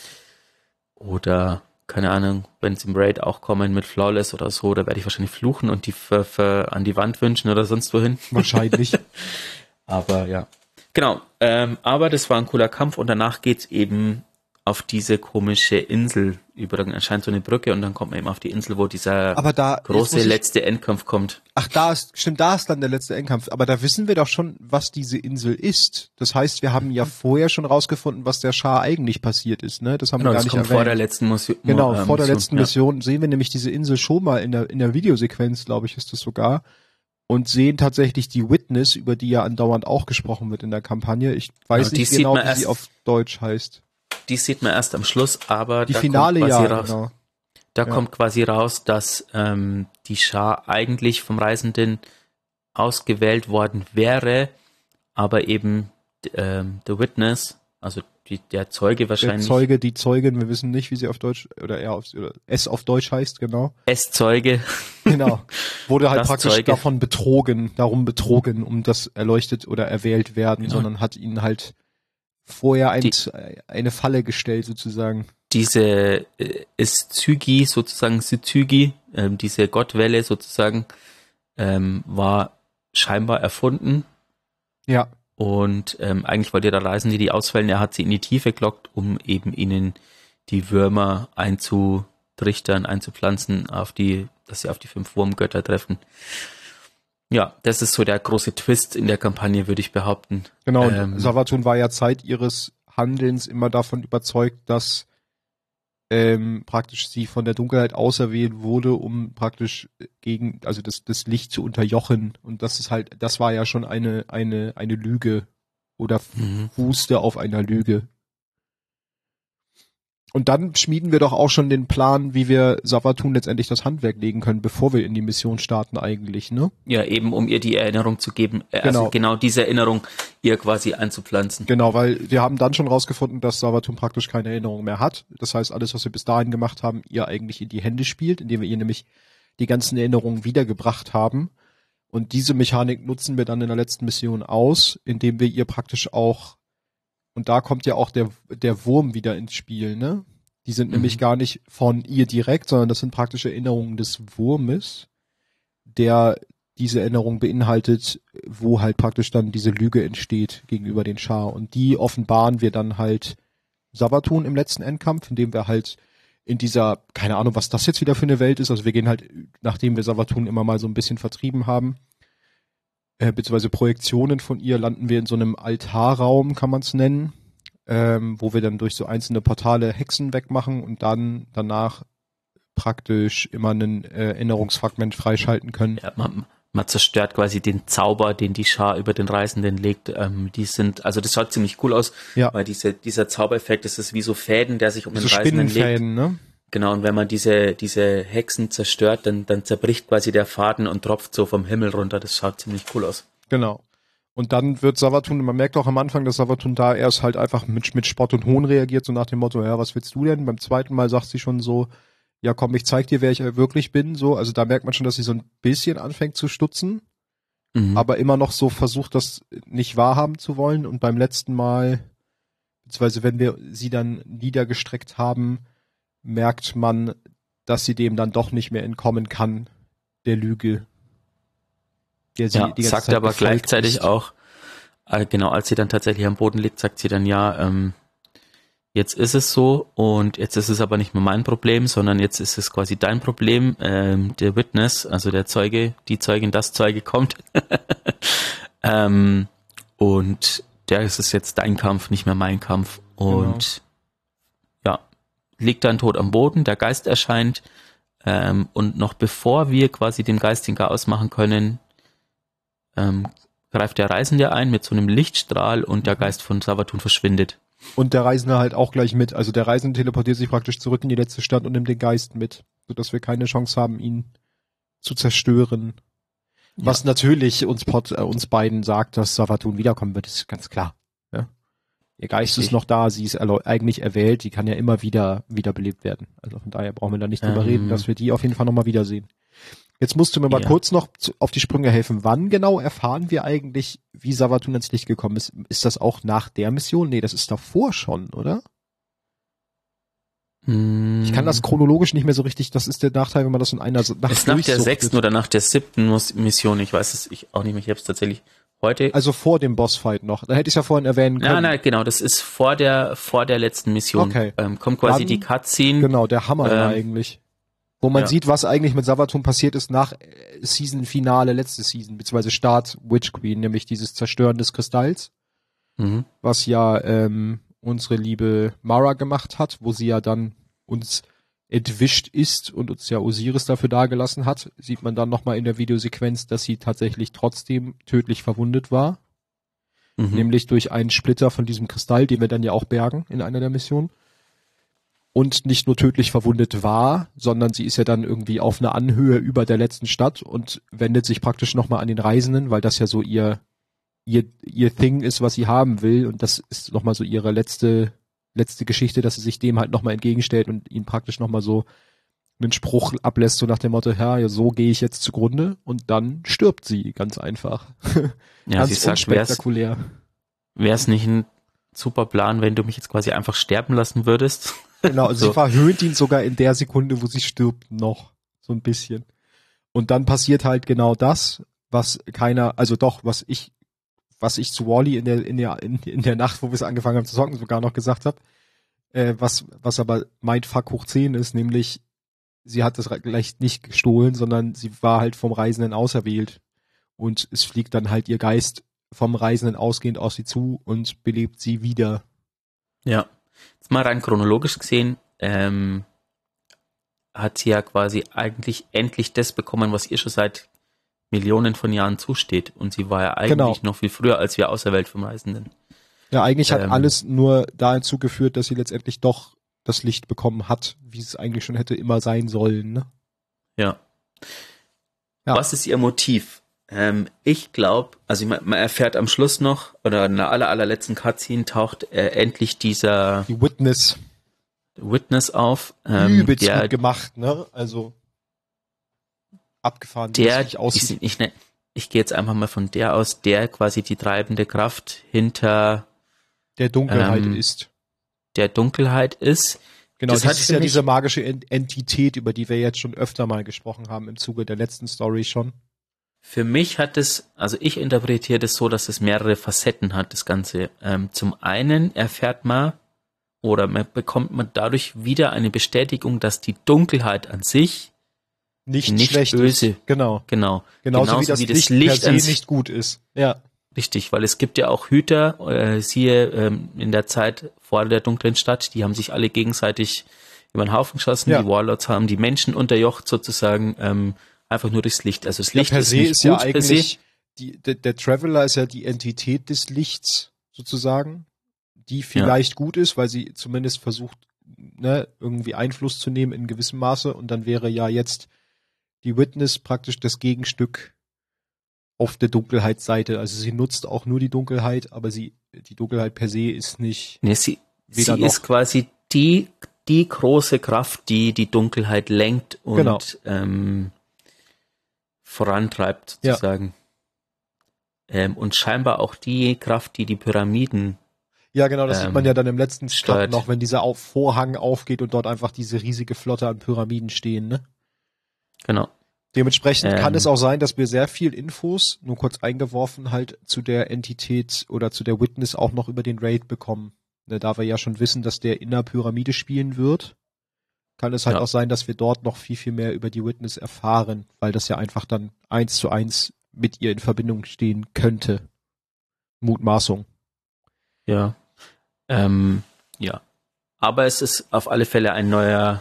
oder, keine Ahnung, wenn es im Raid auch kommen mit Flawless oder so, da werde ich wahrscheinlich fluchen und die für, für an die Wand wünschen oder sonst wohin. Wahrscheinlich. Aber ja. Genau, ähm, aber das war ein cooler Kampf und danach geht's eben auf diese komische Insel über, dann erscheint so eine Brücke und dann kommt man eben auf die Insel, wo dieser aber da, große ich, letzte Endkampf kommt. Ach, da ist, stimmt, da ist dann der letzte Endkampf. Aber da wissen wir doch schon, was diese Insel ist. Das heißt, wir haben ja vorher schon rausgefunden, was der Schar eigentlich passiert ist, ne? Das haben genau, wir gar das nicht kommt erwähnt. vor der letzten Mission. Genau, äh, vor der Mission, letzten ja. Mission sehen wir nämlich diese Insel schon mal in der, in der Videosequenz, glaube ich, ist das sogar. Und sehen tatsächlich die Witness, über die ja andauernd auch gesprochen wird in der Kampagne. Ich weiß Ja, nicht die genau, sieht man wie sie erst- auf Deutsch heißt. Die sieht man erst am Schluss, aber Die da Finale, kommt quasi ja, raus. genau. Da Ja. kommt quasi raus, dass ähm, die Schar eigentlich vom Reisenden ausgewählt worden wäre, aber eben ähm, The Witness, also die, der Zeuge Der wahrscheinlich, Zeuge, die Zeugin, wir wissen nicht, wie sie auf Deutsch, oder er auf, oder es auf Deutsch heißt, genau. S-Zeuge, Genau. Wurde halt Das praktisch Zeuge. davon betrogen, darum betrogen, um das erleuchtet oder erwählt werden, Genau. sondern hat ihnen halt vorher ein, Die- eine Falle gestellt, sozusagen. diese äh, ist Zygi, sozusagen Syzygi, ähm, diese Gottwelle sozusagen, ähm, war scheinbar erfunden Ja. und ähm, eigentlich wollte der Reisende die auswählen, er hat sie in die Tiefe gelockt, um eben ihnen die Würmer einzutrichtern, einzupflanzen, auf die, dass sie auf die fünf Wurmgötter treffen. Ja, das ist so der große Twist in der Kampagne, würde ich behaupten. Genau, und Ähm, Savathun war ja Zeit ihres Handelns immer davon überzeugt, dass ähm, praktisch sie von der Dunkelheit auserwählt wurde, um praktisch gegen, also das, das Licht zu unterjochen. Und das ist halt, das war ja schon eine, eine, eine Lüge oder Mhm. fußte auf einer Lüge. Und dann schmieden wir doch auch schon den Plan, wie wir Savathun letztendlich das Handwerk legen können, bevor wir in die Mission starten eigentlich, ne? Ja, eben um ihr die Erinnerung zu geben, äh, also Genau. genau diese Erinnerung ihr quasi einzupflanzen. Genau, weil wir haben dann schon rausgefunden, dass Savathun praktisch keine Erinnerung mehr hat. Das heißt, alles, was wir bis dahin gemacht haben, ihr eigentlich in die Hände spielt, indem wir ihr nämlich die ganzen Erinnerungen wiedergebracht haben. Und diese Mechanik nutzen wir dann in der letzten Mission aus, indem wir ihr praktisch auch, und da kommt ja auch der, der Wurm wieder ins Spiel, ne? Die sind mhm. nämlich gar nicht von ihr direkt, sondern das sind praktisch Erinnerungen des Wurmes, der diese Erinnerung beinhaltet, wo halt praktisch dann diese Lüge entsteht gegenüber den Schar. Und die offenbaren wir dann halt Savathun im letzten Endkampf, indem wir halt in dieser, keine Ahnung, was das jetzt wieder für eine Welt ist, also wir gehen halt, nachdem wir Savathun immer mal so ein bisschen vertrieben haben, äh, beziehungsweise Projektionen von ihr, landen wir in so einem Altarraum, kann man es nennen, ähm, wo wir dann durch so einzelne Portale Hexen wegmachen und dann danach praktisch immer einen äh, Erinnerungsfragment freischalten können. Ja, man, man zerstört quasi den Zauber, den die Schar über den Reisenden legt. Ähm, die sind, also das schaut ziemlich cool aus, ja. weil diese, dieser Zaubereffekt, das ist wie so Fäden, der sich um so den Reisenden legt. Ne? Genau, und wenn man diese, diese Hexen zerstört, dann, dann zerbricht quasi der Faden und tropft so vom Himmel runter. Das schaut ziemlich cool aus. Genau. Und dann wird Savathun, man merkt auch am Anfang, dass Savathun da erst halt einfach mit, mit Spott und Hohn reagiert, so nach dem Motto, ja, was willst du denn? Beim zweiten Mal sagt sie schon so, ja komm, ich zeig dir, wer ich wirklich bin, so. Also da merkt man schon, dass sie so ein bisschen anfängt zu stutzen, mhm. aber immer noch so versucht, das nicht wahrhaben zu wollen. Und beim letzten Mal, beziehungsweise wenn wir sie dann niedergestreckt haben, merkt man, dass sie dem dann doch nicht mehr entkommen kann, der Lüge. Der sie ja, die ganze sagt Zeit aber gefolgt gleichzeitig ist. auch, äh, genau, als sie dann tatsächlich am Boden liegt, sagt sie dann, ja, ähm, jetzt ist es so und jetzt ist es aber nicht mehr mein Problem, sondern jetzt ist es quasi dein Problem. Ähm, der Witness, also der Zeuge, die Zeugin, das Zeuge kommt. ähm, und der ist es jetzt dein Kampf, nicht mehr mein Kampf. Und genau. ja, liegt dann tot am Boden, der Geist erscheint. Ähm, und noch bevor wir quasi dem Geist den Chaos machen können, ähm, greift der Reisende ein mit so einem Lichtstrahl und der Geist von Savathun verschwindet. Und der Reisende halt auch gleich mit. Also der Reisende teleportiert sich praktisch zurück in die letzte Stadt und nimmt den Geist mit, sodass wir keine Chance haben, ihn zu zerstören. Ja. Was natürlich uns, Pot, äh, uns beiden sagt, dass Savathun wiederkommen wird, ist ganz klar. Ja? Ihr Geist ist noch da, sie ist eigentlich erwählt, die kann ja immer wieder wiederbelebt werden. Also von daher brauchen wir da nicht drüber ähm, reden, dass wir die auf jeden Fall nochmal wiedersehen. Jetzt musst du mir mal ja. kurz noch zu, auf die Sprünge helfen. Wann genau erfahren wir eigentlich, wie Savathun ins Licht gekommen ist? Ist das auch nach der Mission? Nee, das ist davor schon, oder? Hm. Ich kann das chronologisch nicht mehr so richtig, das ist der Nachteil, wenn man das in einer Nacht ist nach der sechsten oder nach der siebten Mission, ich weiß es ich auch nicht mehr, ich habe es tatsächlich heute. Also vor dem Bossfight noch, da hätte ich es ja vorhin erwähnen können. Nein, nein, genau, das ist vor der vor der letzten Mission. Okay. Ähm, kommt quasi Dann, die Cutscene. Genau, der Hammer ähm, eigentlich. Wo man ja. sieht, was eigentlich mit Savathun passiert ist nach Season-Finale, letzte Season, beziehungsweise Start Witch Queen, nämlich dieses Zerstören des Kristalls, mhm. was ja ähm, unsere liebe Mara gemacht hat, wo sie ja dann uns entwischt ist und uns ja Osiris dafür dagelassen hat, sieht man dann nochmal in der Videosequenz, dass sie tatsächlich trotzdem tödlich verwundet war, mhm. nämlich durch einen Splitter von diesem Kristall, den wir dann ja auch bergen in einer der Missionen. Und nicht nur tödlich verwundet war, sondern sie ist ja dann irgendwie auf einer Anhöhe über der letzten Stadt und wendet sich praktisch nochmal an den Reisenden, weil das ja so ihr, ihr, ihr Thing ist, was sie haben will. Und das ist nochmal so ihre letzte, letzte Geschichte, dass sie sich dem halt nochmal entgegenstellt und ihn praktisch nochmal so einen Spruch ablässt, so nach dem Motto, ja, so gehe ich jetzt zugrunde. Und dann stirbt sie, ganz einfach. Ja, ganz sie sagt, unspektakulär. Wäre es nicht ein super Plan, wenn du mich jetzt quasi einfach sterben lassen würdest? Genau, also so. Sie verhöhnt ihn sogar in der Sekunde, wo sie stirbt, noch so ein bisschen. Und dann passiert halt genau das, was keiner, also doch, was ich, was ich zu Wally in der in der in, in der Nacht, wo wir es angefangen haben zu zocken, sogar noch gesagt habe, äh, was was aber Mindfuck hoch zehn ist, nämlich sie hat das gleich nicht gestohlen, sondern sie war halt vom Reisenden auserwählt und es fliegt dann halt ihr Geist vom Reisenden ausgehend auf sie zu und belebt sie wieder. Ja. Jetzt mal rein chronologisch gesehen, ähm, hat sie ja quasi eigentlich endlich das bekommen, was ihr schon seit Millionen von Jahren zusteht. Und sie war ja eigentlich Genau. noch viel früher als wir Außerwelt vom Reisenden. Ja, eigentlich hat Ähm. alles nur dazu geführt, dass sie letztendlich doch das Licht bekommen hat, wie es eigentlich schon hätte immer sein sollen. Ne? Ja. Ja. Was ist ihr Motiv? Ähm, ich glaube, also man, man erfährt am Schluss noch, oder in der aller, allerletzten Cutscene taucht äh, endlich dieser Die Witness. Witness auf. Ähm, Übelst der, gut gemacht, ne? Also abgefahren, wie der, das nicht aussieht. ich, ich, ich gehe jetzt einfach mal von der aus, der quasi die treibende Kraft hinter der Dunkelheit ähm, ist. der Dunkelheit ist. Genau, das, das hat ist für ja mich, diese magische Entität, über die wir jetzt schon öfter mal gesprochen haben im Zuge der letzten Story schon. Für mich hat es, also ich interpretiere das so, dass es mehrere Facetten hat, das Ganze. Ähm, zum einen erfährt man oder man bekommt man dadurch wieder eine Bestätigung, dass die Dunkelheit an sich Nicht, nicht schlecht böse. ist. Genau. Genau. Genauso, Genauso wie das, wie das Licht, Licht per an se sich nicht gut ist. Ja. Richtig, weil es gibt ja auch Hüter, äh, siehe ähm, in der Zeit vor der dunklen Stadt, die haben sich alle gegenseitig über den Haufen geschossen. Ja. Die Warlords haben die Menschen unterjocht sozusagen, ähm, einfach nur durchs Licht. Also das Ja, Licht per ist se nicht ist gut ja per se. eigentlich, die, der, der Traveler ist ja die Entität des Lichts sozusagen, die vielleicht ja. gut ist, weil sie zumindest versucht, ne, irgendwie Einfluss zu nehmen in gewissem Maße, und dann wäre ja jetzt die Witness praktisch das Gegenstück auf der Dunkelheitsseite. Also sie nutzt auch nur die Dunkelheit, aber sie, die Dunkelheit per se ist nicht. Nee, sie weder sie noch. ist quasi die, die große Kraft, die die Dunkelheit lenkt und Genau. ähm, vorantreibt sozusagen. Ja. Ähm, und scheinbar auch die Kraft, die die Pyramiden Ja, genau, das ähm, sieht man ja dann im letzten steuert. Cut noch, wenn dieser Auf- Vorhang aufgeht und dort einfach diese riesige Flotte an Pyramiden stehen, ne? Genau. Dementsprechend ähm, kann es auch sein, dass wir sehr viel Infos, nur kurz eingeworfen, halt zu der Entität oder zu der Witness auch noch über den Raid bekommen. Ne, da wir ja schon wissen, dass der in der Pyramide spielen wird, kann es halt ja. auch sein, dass wir dort noch viel, viel mehr über die Witness erfahren, weil das ja einfach dann eins zu eins mit ihr in Verbindung stehen könnte. Mutmaßung. Ja. Ähm, ja. Aber es ist auf alle Fälle ein neuer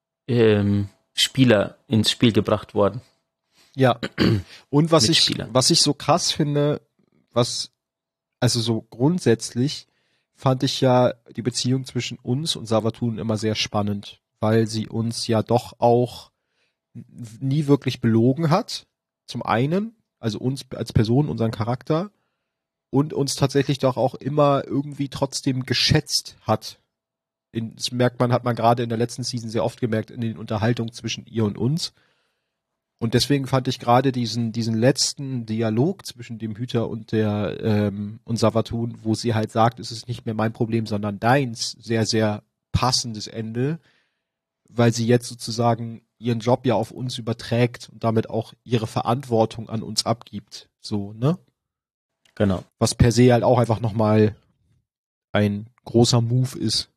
ähm, Spieler ins Spiel gebracht worden. Ja. Und was ich, Mitspieler. was ich so krass finde, was, also so grundsätzlich fand ich ja die Beziehung zwischen uns und Savathun immer sehr spannend, weil sie uns ja doch auch nie wirklich belogen hat. Zum einen, also uns als Person, unseren Charakter, und uns tatsächlich doch auch immer irgendwie trotzdem geschätzt hat. In, das merkt man, hat man gerade in der letzten Season sehr oft gemerkt, in den Unterhaltungen zwischen ihr und uns. Und deswegen fand ich gerade diesen, diesen letzten Dialog zwischen dem Hüter und der, ähm, und Savathun, wo sie halt sagt, es ist nicht mehr mein Problem, sondern deins, sehr, sehr passendes Ende, weil sie jetzt sozusagen ihren Job ja auf uns überträgt und damit auch ihre Verantwortung an uns abgibt. So, ne? Genau. Was per se halt auch einfach nochmal ein großer Move ist.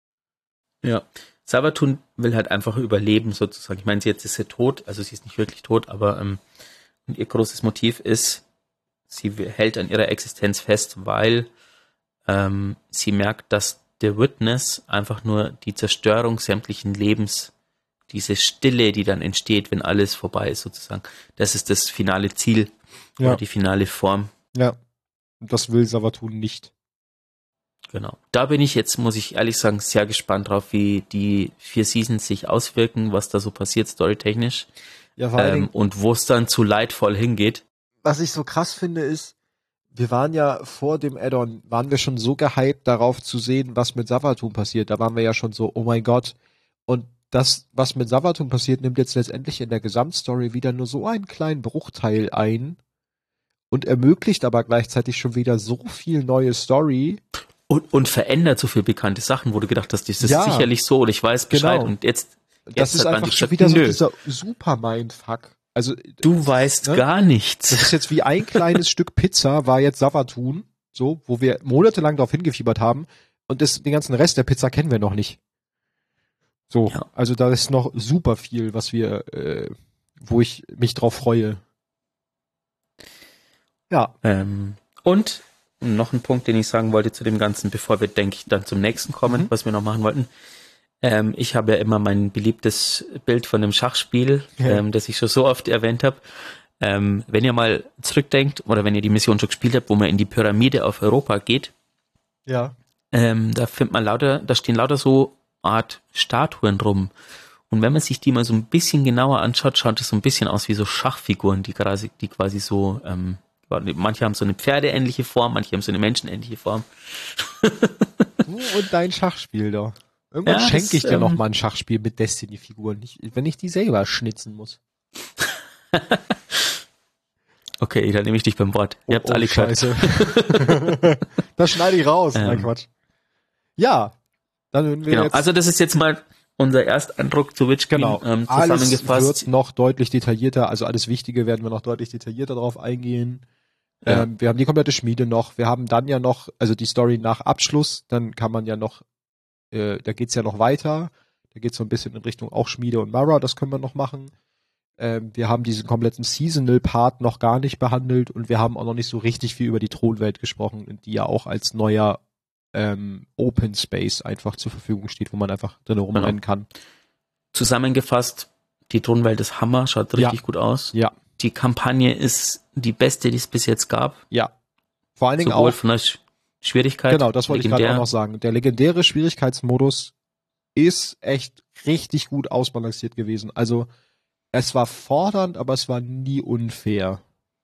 Ja. Savathun will halt einfach überleben sozusagen. Ich meine, jetzt ist sie tot, also sie ist nicht wirklich tot, aber ähm, und ihr großes Motiv ist, sie hält an ihrer Existenz fest, weil ähm, sie merkt, dass der Witness einfach nur die Zerstörung sämtlichen Lebens, diese Stille, die dann entsteht, wenn alles vorbei ist sozusagen, das ist das finale Ziel Ja. oder die finale Form. Ja, und das will Savathun nicht. Genau. Da bin ich jetzt, muss ich ehrlich sagen, sehr gespannt drauf, wie die vier Seasons sich auswirken, was da so passiert, storytechnisch. Ja, vor allen Ähm, Dingen, und wo es dann zu leidvoll hingeht. was ich so krass finde, ist, wir waren ja vor dem Add-on, waren wir schon so gehypt darauf zu sehen, was mit Savathun passiert. Da waren wir ja schon so, oh mein Gott. Und das, was mit Savathun passiert, nimmt jetzt letztendlich in der Gesamtstory wieder nur so einen kleinen Bruchteil ein und ermöglicht aber gleichzeitig schon wieder so viel neue Story. Und, und verändert so viel bekannte Sachen, wo du gedacht hast, das ist Ja, sicherlich so und ich weiß Bescheid. genau. Und jetzt, Das jetzt ist hat man einfach die schon gesagt, wieder so nö, dieser Super-Mindfuck. Also, du weißt ne? gar nichts. Das ist jetzt wie ein kleines Stück Pizza, war jetzt Savathun, so, wo wir monatelang darauf hingefiebert haben, und das, den ganzen Rest der Pizza kennen wir noch nicht. So, Ja. also da ist noch super viel, was wir, äh, wo ich mich drauf freue. Ja. Ähm, und noch ein Punkt, den ich sagen wollte zu dem Ganzen, bevor wir, denke ich, dann zum nächsten kommen, Mhm. was wir noch machen wollten. Ähm, ich habe ja immer mein beliebtes Bild von dem Schachspiel, Ja. ähm, das ich schon so oft erwähnt habe. Ähm, wenn ihr mal zurückdenkt oder wenn ihr die Mission schon gespielt habt, wo man in die Pyramide auf Europa geht, Ja. ähm, da findet man lauter, da stehen lauter so Art Statuen rum. Und wenn man sich die mal so ein bisschen genauer anschaut, schaut es so ein bisschen aus wie so Schachfiguren, die quasi, die quasi so, ähm, manche haben so eine pferdeähnliche Form, manche haben so eine menschenähnliche Form. Du und dein Schachspiel da. Irgendwann Ja, schenke das, ich dir ähm, noch mal ein Schachspiel mit Destiny-Figuren, nicht- wenn ich die selber schnitzen muss. Okay, dann nehme ich dich beim Wort. Ihr habt alle gehört. Scheiße. Das schneide ich raus. Ähm. Nein, Quatsch. Ja, dann würden wir Genau, jetzt... also das ist jetzt mal unser Ersteindruck zu Witch Queen Genau. ähm, Alles zusammengefasst. wird noch deutlich detaillierter, also alles Wichtige werden wir noch deutlich detaillierter drauf eingehen. Ja. Ähm, wir haben die komplette Schmiede noch. Wir haben dann ja noch, also die Story nach Abschluss, dann kann man ja noch, äh, da geht's ja noch weiter. Da geht's so ein bisschen in Richtung auch Schmiede und Mara, das können wir noch machen. Ähm, wir haben diesen kompletten Seasonal-Part noch gar nicht behandelt und wir haben auch noch nicht so richtig viel über die Thronwelt gesprochen, die ja auch als neuer ähm, Open Space einfach zur Verfügung steht, wo man einfach drin rumrennen kann. Zusammengefasst, die Thronwelt ist Hammer, schaut richtig Ja. gut aus. Ja, Die Kampagne ist die beste, die es bis jetzt gab. ja. Vor allen Dingen Sowohl auch, von der Sch Schwierigkeit. genau, das wollte ich gerade legendär. auch noch sagen. Der legendäre Schwierigkeitsmodus ist echt richtig gut ausbalanciert gewesen. Also es war fordernd, aber es war nie unfair.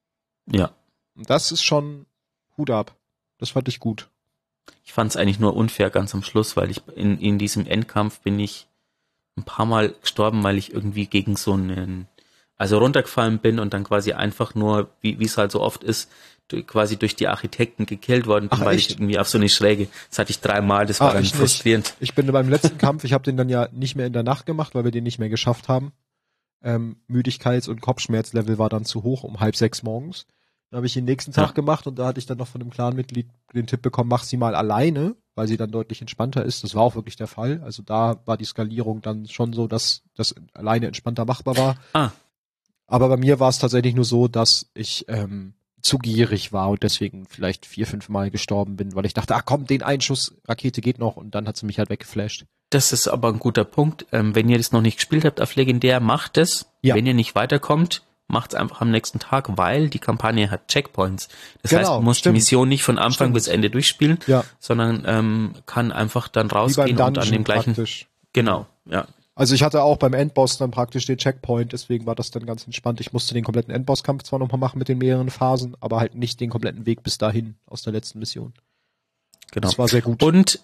Ja, Und das ist schon Hut ab. Das fand ich gut. ich fand es eigentlich nur unfair ganz am Schluss, weil ich in, in diesem Endkampf bin ich ein paar Mal gestorben, weil ich irgendwie gegen so einen, also runtergefallen bin und dann quasi einfach nur, wie wie es halt so oft ist, durch, quasi durch die Architekten gekillt worden bin, Ach, weil echt? ich irgendwie auf so eine Schräge, das hatte ich dreimal, das war Ah, dann ich nicht. frustrierend. Ich bin beim letzten Kampf, ich habe den dann ja nicht mehr in der Nacht gemacht, weil wir den nicht mehr geschafft haben. Ähm, Müdigkeits- und Kopfschmerzlevel war dann zu hoch um halb sechs morgens. Dann habe ich den nächsten Tag Ja. gemacht und da hatte ich dann noch von einem Clan-Mitglied den Tipp bekommen, mach sie mal alleine, weil sie dann deutlich entspannter ist. Das war auch wirklich der Fall. Also da war die Skalierung dann schon so, dass das alleine entspannter machbar war. Ah, Aber bei mir war es tatsächlich nur so, dass ich ähm, zu gierig war und deswegen vielleicht vier, fünf Mal gestorben bin, weil ich dachte, ah komm, den Einschuss, Rakete geht noch und dann hat sie mich halt weggeflasht. das ist aber ein guter Punkt. Ähm, wenn ihr das noch nicht gespielt habt auf Legendär, macht es. Ja. Wenn ihr nicht weiterkommt, macht es einfach am nächsten Tag, weil die Kampagne hat Checkpoints. Das Genau, heißt, man muss stimmt. die Mission nicht von Anfang Stimmt. bis Ende durchspielen, Ja, sondern ähm, kann einfach dann wie beim rausgehen und an Dungeon dem gleichen. praktisch. Genau, ja. Also ich hatte auch beim Endboss dann praktisch den Checkpoint, deswegen war das dann ganz entspannt. Ich musste den kompletten Endbosskampf zwar nochmal machen mit den mehreren Phasen, aber halt nicht den kompletten Weg bis dahin aus der letzten Mission. Genau. Das war sehr gut. Und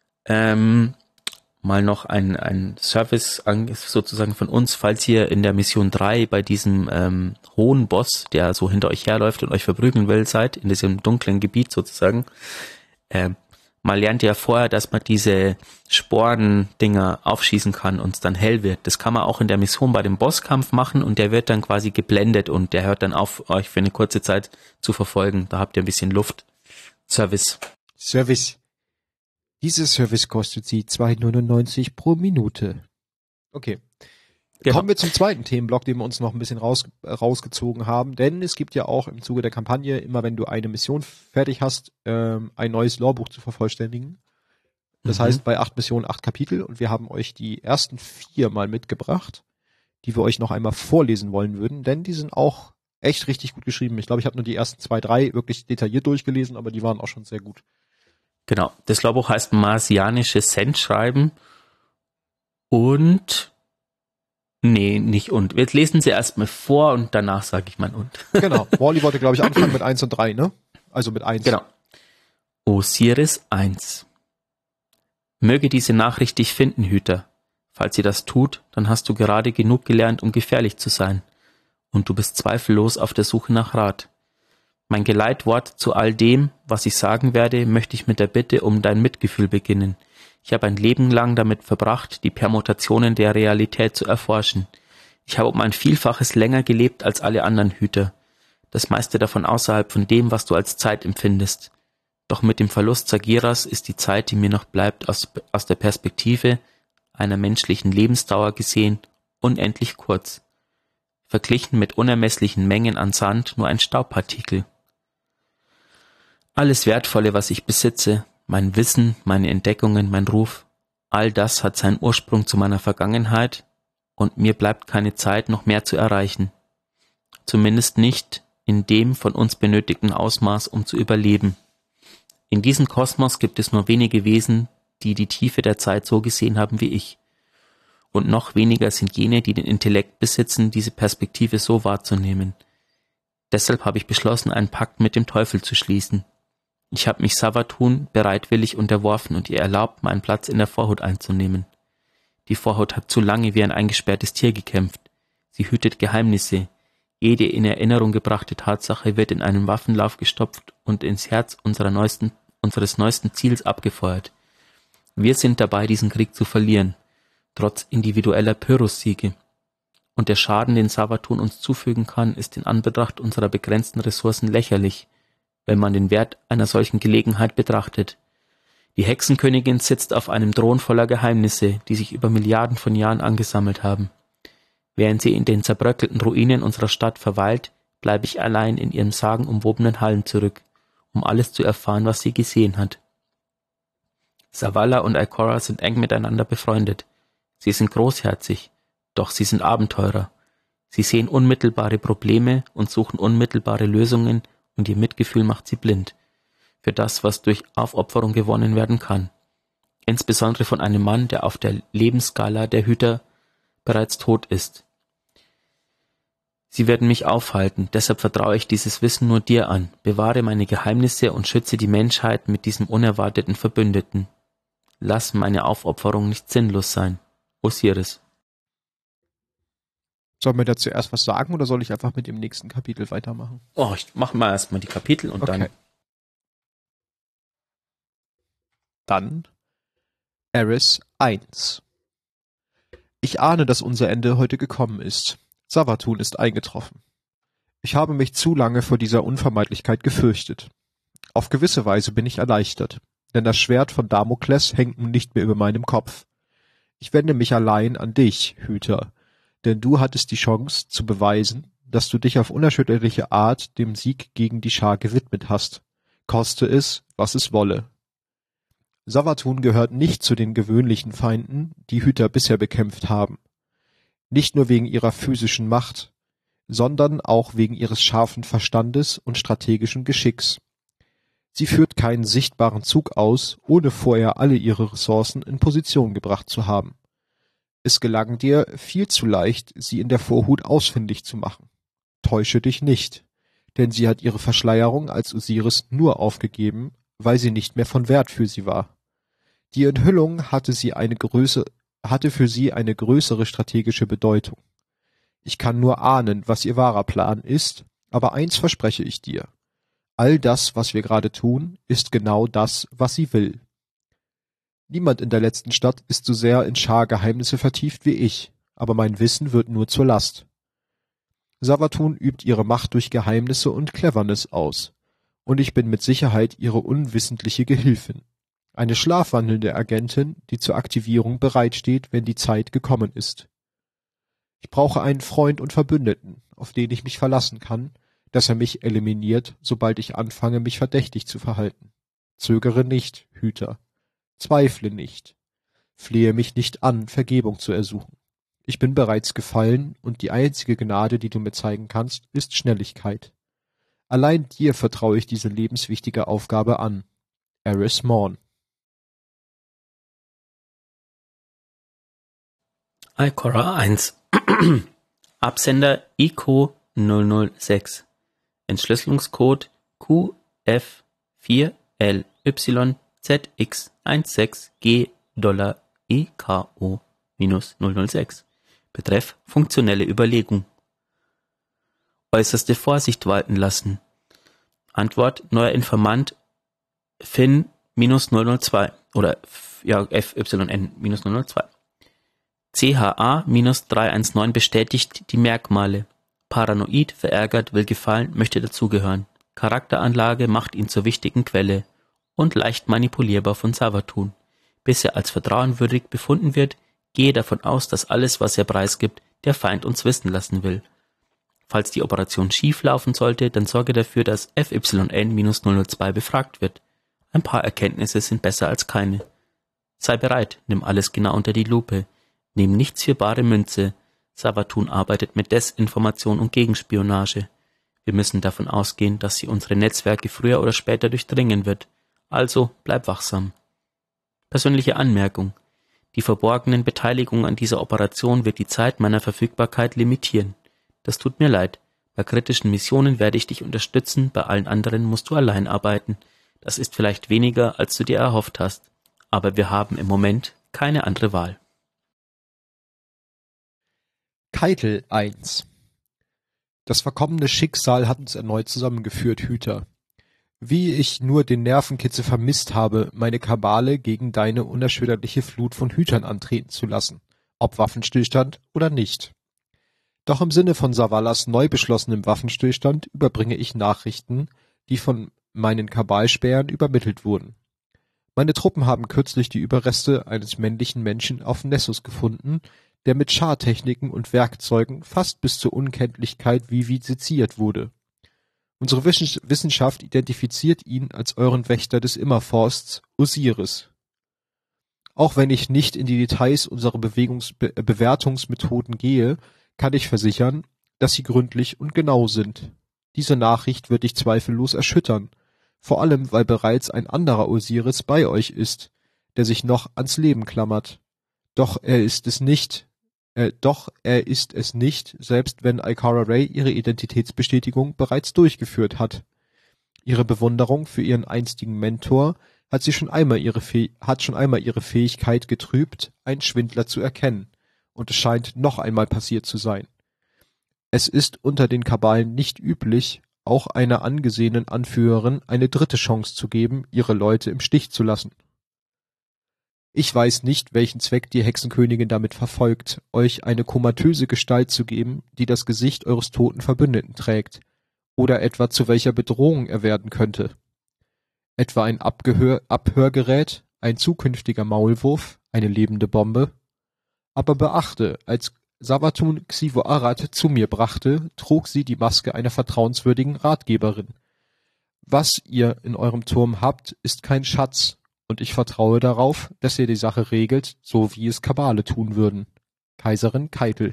ähm, mal noch ein, ein Service an, sozusagen von uns, falls ihr in der Mission drei bei diesem ähm, hohen Boss, der so hinter euch herläuft und euch verprügeln will, seid, in diesem dunklen Gebiet sozusagen, ähm, man lernt ja vorher, dass man diese Sporen-Dinger aufschießen kann und es dann hell wird. Das kann man auch in der Mission bei dem Bosskampf machen und der wird dann quasi geblendet und der hört dann auf, euch für eine kurze Zeit zu verfolgen. Da habt ihr ein bisschen Luft. Service. Service. Dieser Service kostet Sie zwei neunundneunzig pro Minute. Okay. Genau. Kommen wir zum zweiten Themenblock, den wir uns noch ein bisschen raus, äh, rausgezogen haben, denn es gibt ja auch im Zuge der Kampagne, immer wenn du eine Mission fertig hast, ähm, ein neues Lorebuch zu vervollständigen. Das Mhm. heißt, bei acht Missionen acht Kapitel und wir haben euch die ersten vier mal mitgebracht, die wir euch noch einmal vorlesen wollen würden, denn die sind auch echt richtig gut geschrieben. Ich glaube, ich habe nur die ersten zwei, drei wirklich detailliert durchgelesen, aber die waren auch schon sehr gut. Genau. Das Lorebuch heißt Marsianische Sendschreiben und nee, nicht und. Jetzt lesen Sie erstmal vor und danach sage ich mein und. Genau. Wally wollte, glaube ich, anfangen mit eins und drei, ne? Also mit eins. Genau. Osiris eins. Möge diese Nachricht dich finden, Hüter. Falls sie das tut, dann hast du gerade genug gelernt, um gefährlich zu sein. Und du bist zweifellos auf der Suche nach Rat. Mein Geleitwort zu all dem, was ich sagen werde, möchte ich mit der Bitte um dein Mitgefühl beginnen. Ich habe ein Leben lang damit verbracht, die Permutationen der Realität zu erforschen. Ich habe um ein Vielfaches länger gelebt als alle anderen Hüter. Das meiste davon außerhalb von dem, was du als Zeit empfindest. Doch mit dem Verlust Sagiras ist die Zeit, die mir noch bleibt, aus, aus der Perspektive einer menschlichen Lebensdauer gesehen, unendlich kurz. Verglichen mit unermesslichen Mengen an Sand nur ein Staubpartikel. Alles Wertvolle, was ich besitze, mein Wissen, meine Entdeckungen, mein Ruf, All das hat seinen Ursprung zu meiner Vergangenheit und mir bleibt keine Zeit, noch mehr zu erreichen. Zumindest nicht in dem von uns benötigten Ausmaß, um zu überleben. In diesem Kosmos gibt es nur wenige Wesen, die die Tiefe der Zeit so gesehen haben wie ich. Und noch weniger sind jene, die den Intellekt besitzen, diese Perspektive so wahrzunehmen. Deshalb habe ich beschlossen, einen Pakt mit dem Teufel zu schließen. Ich habe mich Savathun bereitwillig unterworfen und ihr erlaubt, meinen Platz in der Vorhut einzunehmen. Die Vorhut hat zu lange wie ein eingesperrtes Tier gekämpft. Sie hütet Geheimnisse. Jede in Erinnerung gebrachte Tatsache wird in einen Waffenlauf gestopft und ins Herz unserer neuesten, unseres neuesten Ziels abgefeuert. Wir sind dabei, diesen Krieg zu verlieren, trotz individueller Pyrrhus-Siege. Und der Schaden, den Savathun uns zufügen kann, ist in Anbetracht unserer begrenzten Ressourcen lächerlich, wenn man den Wert einer solchen Gelegenheit betrachtet. Die Hexenkönigin sitzt auf einem Thron voller Geheimnisse, die sich über Milliarden von Jahren angesammelt haben. Während sie in den zerbröckelten Ruinen unserer Stadt verweilt, bleibe ich allein in ihren sagenumwobenen Hallen zurück, um alles zu erfahren, was sie gesehen hat. Zavala und Ikora sind eng miteinander befreundet. Sie sind großherzig, doch sie sind Abenteurer. Sie sehen unmittelbare Probleme und suchen unmittelbare Lösungen, und ihr Mitgefühl macht sie blind für das, was durch Aufopferung gewonnen werden kann. Insbesondere von einem Mann, der auf der Lebensskala der Hüter bereits tot ist. Sie werden mich aufhalten, deshalb vertraue ich dieses Wissen nur dir an, bewahre meine Geheimnisse und schütze die Menschheit mit diesem unerwarteten Verbündeten. Lass meine Aufopferung nicht sinnlos sein. Osiris. Sollen wir da zuerst was sagen oder soll ich einfach mit dem nächsten Kapitel weitermachen? Oh, ich mach mal erstmal die Kapitel und Okay. dann... Dann Eris eins. Ich ahne, dass unser Ende heute gekommen ist. Savathun ist eingetroffen. Ich habe mich zu lange vor dieser Unvermeidlichkeit gefürchtet. Auf gewisse Weise bin ich erleichtert, denn das Schwert von Damokles hängt nun nicht mehr über meinem Kopf. Ich wende mich allein an dich, Hüter, denn du hattest die Chance zu beweisen, dass du dich auf unerschütterliche Art dem Sieg gegen die Schar gewidmet hast, koste es, was es wolle. Savathun gehört nicht zu den gewöhnlichen Feinden, die Hüter bisher bekämpft haben. Nicht nur wegen ihrer physischen Macht, sondern auch wegen ihres scharfen Verstandes und strategischen Geschicks. Sie führt keinen sichtbaren Zug aus, ohne vorher alle ihre Ressourcen in Position gebracht zu haben. Es gelang dir viel zu leicht, sie in der Vorhut ausfindig zu machen. Täusche dich nicht, denn sie hat ihre Verschleierung als Osiris nur aufgegeben, weil sie nicht mehr von Wert für sie war. Die Enthüllung hatte sie eine Größe, hatte für sie eine größere strategische Bedeutung. Ich kann nur ahnen, was ihr wahrer Plan ist, aber eins verspreche ich dir. All das, was wir gerade tun, ist genau das, was sie will. Niemand in der letzten Stadt ist so sehr in Schar-Geheimnisse vertieft wie ich, aber mein Wissen wird nur zur Last. Savathun übt ihre Macht durch Geheimnisse und Cleverness aus, und ich bin mit Sicherheit ihre unwissentliche Gehilfin. Eine schlafwandelnde Agentin, die zur Aktivierung bereitsteht, wenn die Zeit gekommen ist. Ich brauche einen Freund und Verbündeten, auf den ich mich verlassen kann, dass er mich eliminiert, sobald ich anfange, mich verdächtig zu verhalten. Zögere nicht, Hüter. Zweifle nicht. Flehe mich nicht an, Vergebung zu ersuchen. Ich bin bereits gefallen, und die einzige Gnade, die du mir zeigen kannst, ist Schnelligkeit. Allein dir vertraue ich diese lebenswichtige Aufgabe an. Eris Morn. Ikora eins. Absender I C O null null sechs. Entschlüsselungscode Q F vier L Y Z X eins sechs G Dollar E K O null null sechs. Betreff funktionelle Überlegung. Äußerste Vorsicht walten lassen. Antwort neuer Informant Fin null null zwei oder ja, F Y N null null zwei. C H A drei eins neun bestätigt die Merkmale. Paranoid, verärgert, will gefallen, möchte dazugehören. Charakteranlage macht ihn zur wichtigen Quelle und leicht manipulierbar von Savathun. Bis er als vertrauenswürdig befunden wird, gehe davon aus, dass alles, was er preisgibt, der Feind uns wissen lassen will. Falls die Operation schief laufen sollte, dann sorge dafür, dass F Y N null null zwei befragt wird. Ein paar Erkenntnisse sind besser als keine. Sei bereit, nimm alles genau unter die Lupe. Nimm nichts für bare Münze. Savathun arbeitet mit Desinformation und Gegenspionage. Wir müssen davon ausgehen, dass sie unsere Netzwerke früher oder später durchdringen wird. Also bleib wachsam. Persönliche Anmerkung. Die verborgenen Beteiligungen an dieser Operation wird die Zeit meiner Verfügbarkeit limitieren. Das tut mir leid. Bei kritischen Missionen werde ich dich unterstützen, bei allen anderen musst du allein arbeiten. Das ist vielleicht weniger, als du dir erhofft hast. Aber wir haben im Moment keine andere Wahl. Keitel eins. Das verkommene Schicksal hat uns erneut zusammengeführt, Hüter. Wie ich nur den Nervenkitzel vermisst habe, meine Kabale gegen deine unerschütterliche Flut von Hütern antreten zu lassen, ob Waffenstillstand oder nicht. Doch im Sinne von Savalas neu beschlossenem Waffenstillstand überbringe ich Nachrichten, die von meinen Kabalspähern übermittelt wurden. Meine Truppen haben kürzlich die Überreste eines männlichen Menschen auf Nessus gefunden, der mit Schartechniken und Werkzeugen fast bis zur Unkenntlichkeit viviseziert wurde. Unsere Wissenschaft identifiziert ihn als euren Wächter des Immerforsts, Osiris. Auch wenn ich nicht in die Details unserer Bewegungs- Be- Bewertungsmethoden gehe, kann ich versichern, dass sie gründlich und genau sind. Diese Nachricht wird dich zweifellos erschüttern, vor allem weil bereits ein anderer Osiris bei euch ist, der sich noch ans Leben klammert. Doch er ist es nicht, äh, doch er ist es nicht, selbst wenn Ikara Rey ihre Identitätsbestätigung bereits durchgeführt hat. Ihre Bewunderung für ihren einstigen Mentor hat sie schon einmal ihre Fäh- hat schon einmal ihre Fähigkeit getrübt, einen Schwindler zu erkennen, und es scheint noch einmal passiert zu sein. Es ist unter den Kabalen nicht üblich, auch einer angesehenen Anführerin eine dritte Chance zu geben, ihre Leute im Stich zu lassen. Ich weiß nicht, welchen Zweck die Hexenkönigin damit verfolgt, euch eine komatöse Gestalt zu geben, die das Gesicht eures toten Verbündeten trägt, oder etwa zu welcher Bedrohung er werden könnte. Etwa ein Abgehör- Abhörgerät, ein zukünftiger Maulwurf, eine lebende Bombe? Aber beachte, als Savathun Xivu-Arad zu mir brachte, trug sie die Maske einer vertrauenswürdigen Ratgeberin. Was ihr in eurem Turm habt, ist kein Schatz, und ich vertraue darauf, dass ihr die Sache regelt, so wie es Kabale tun würden. Kaiserin Keitel.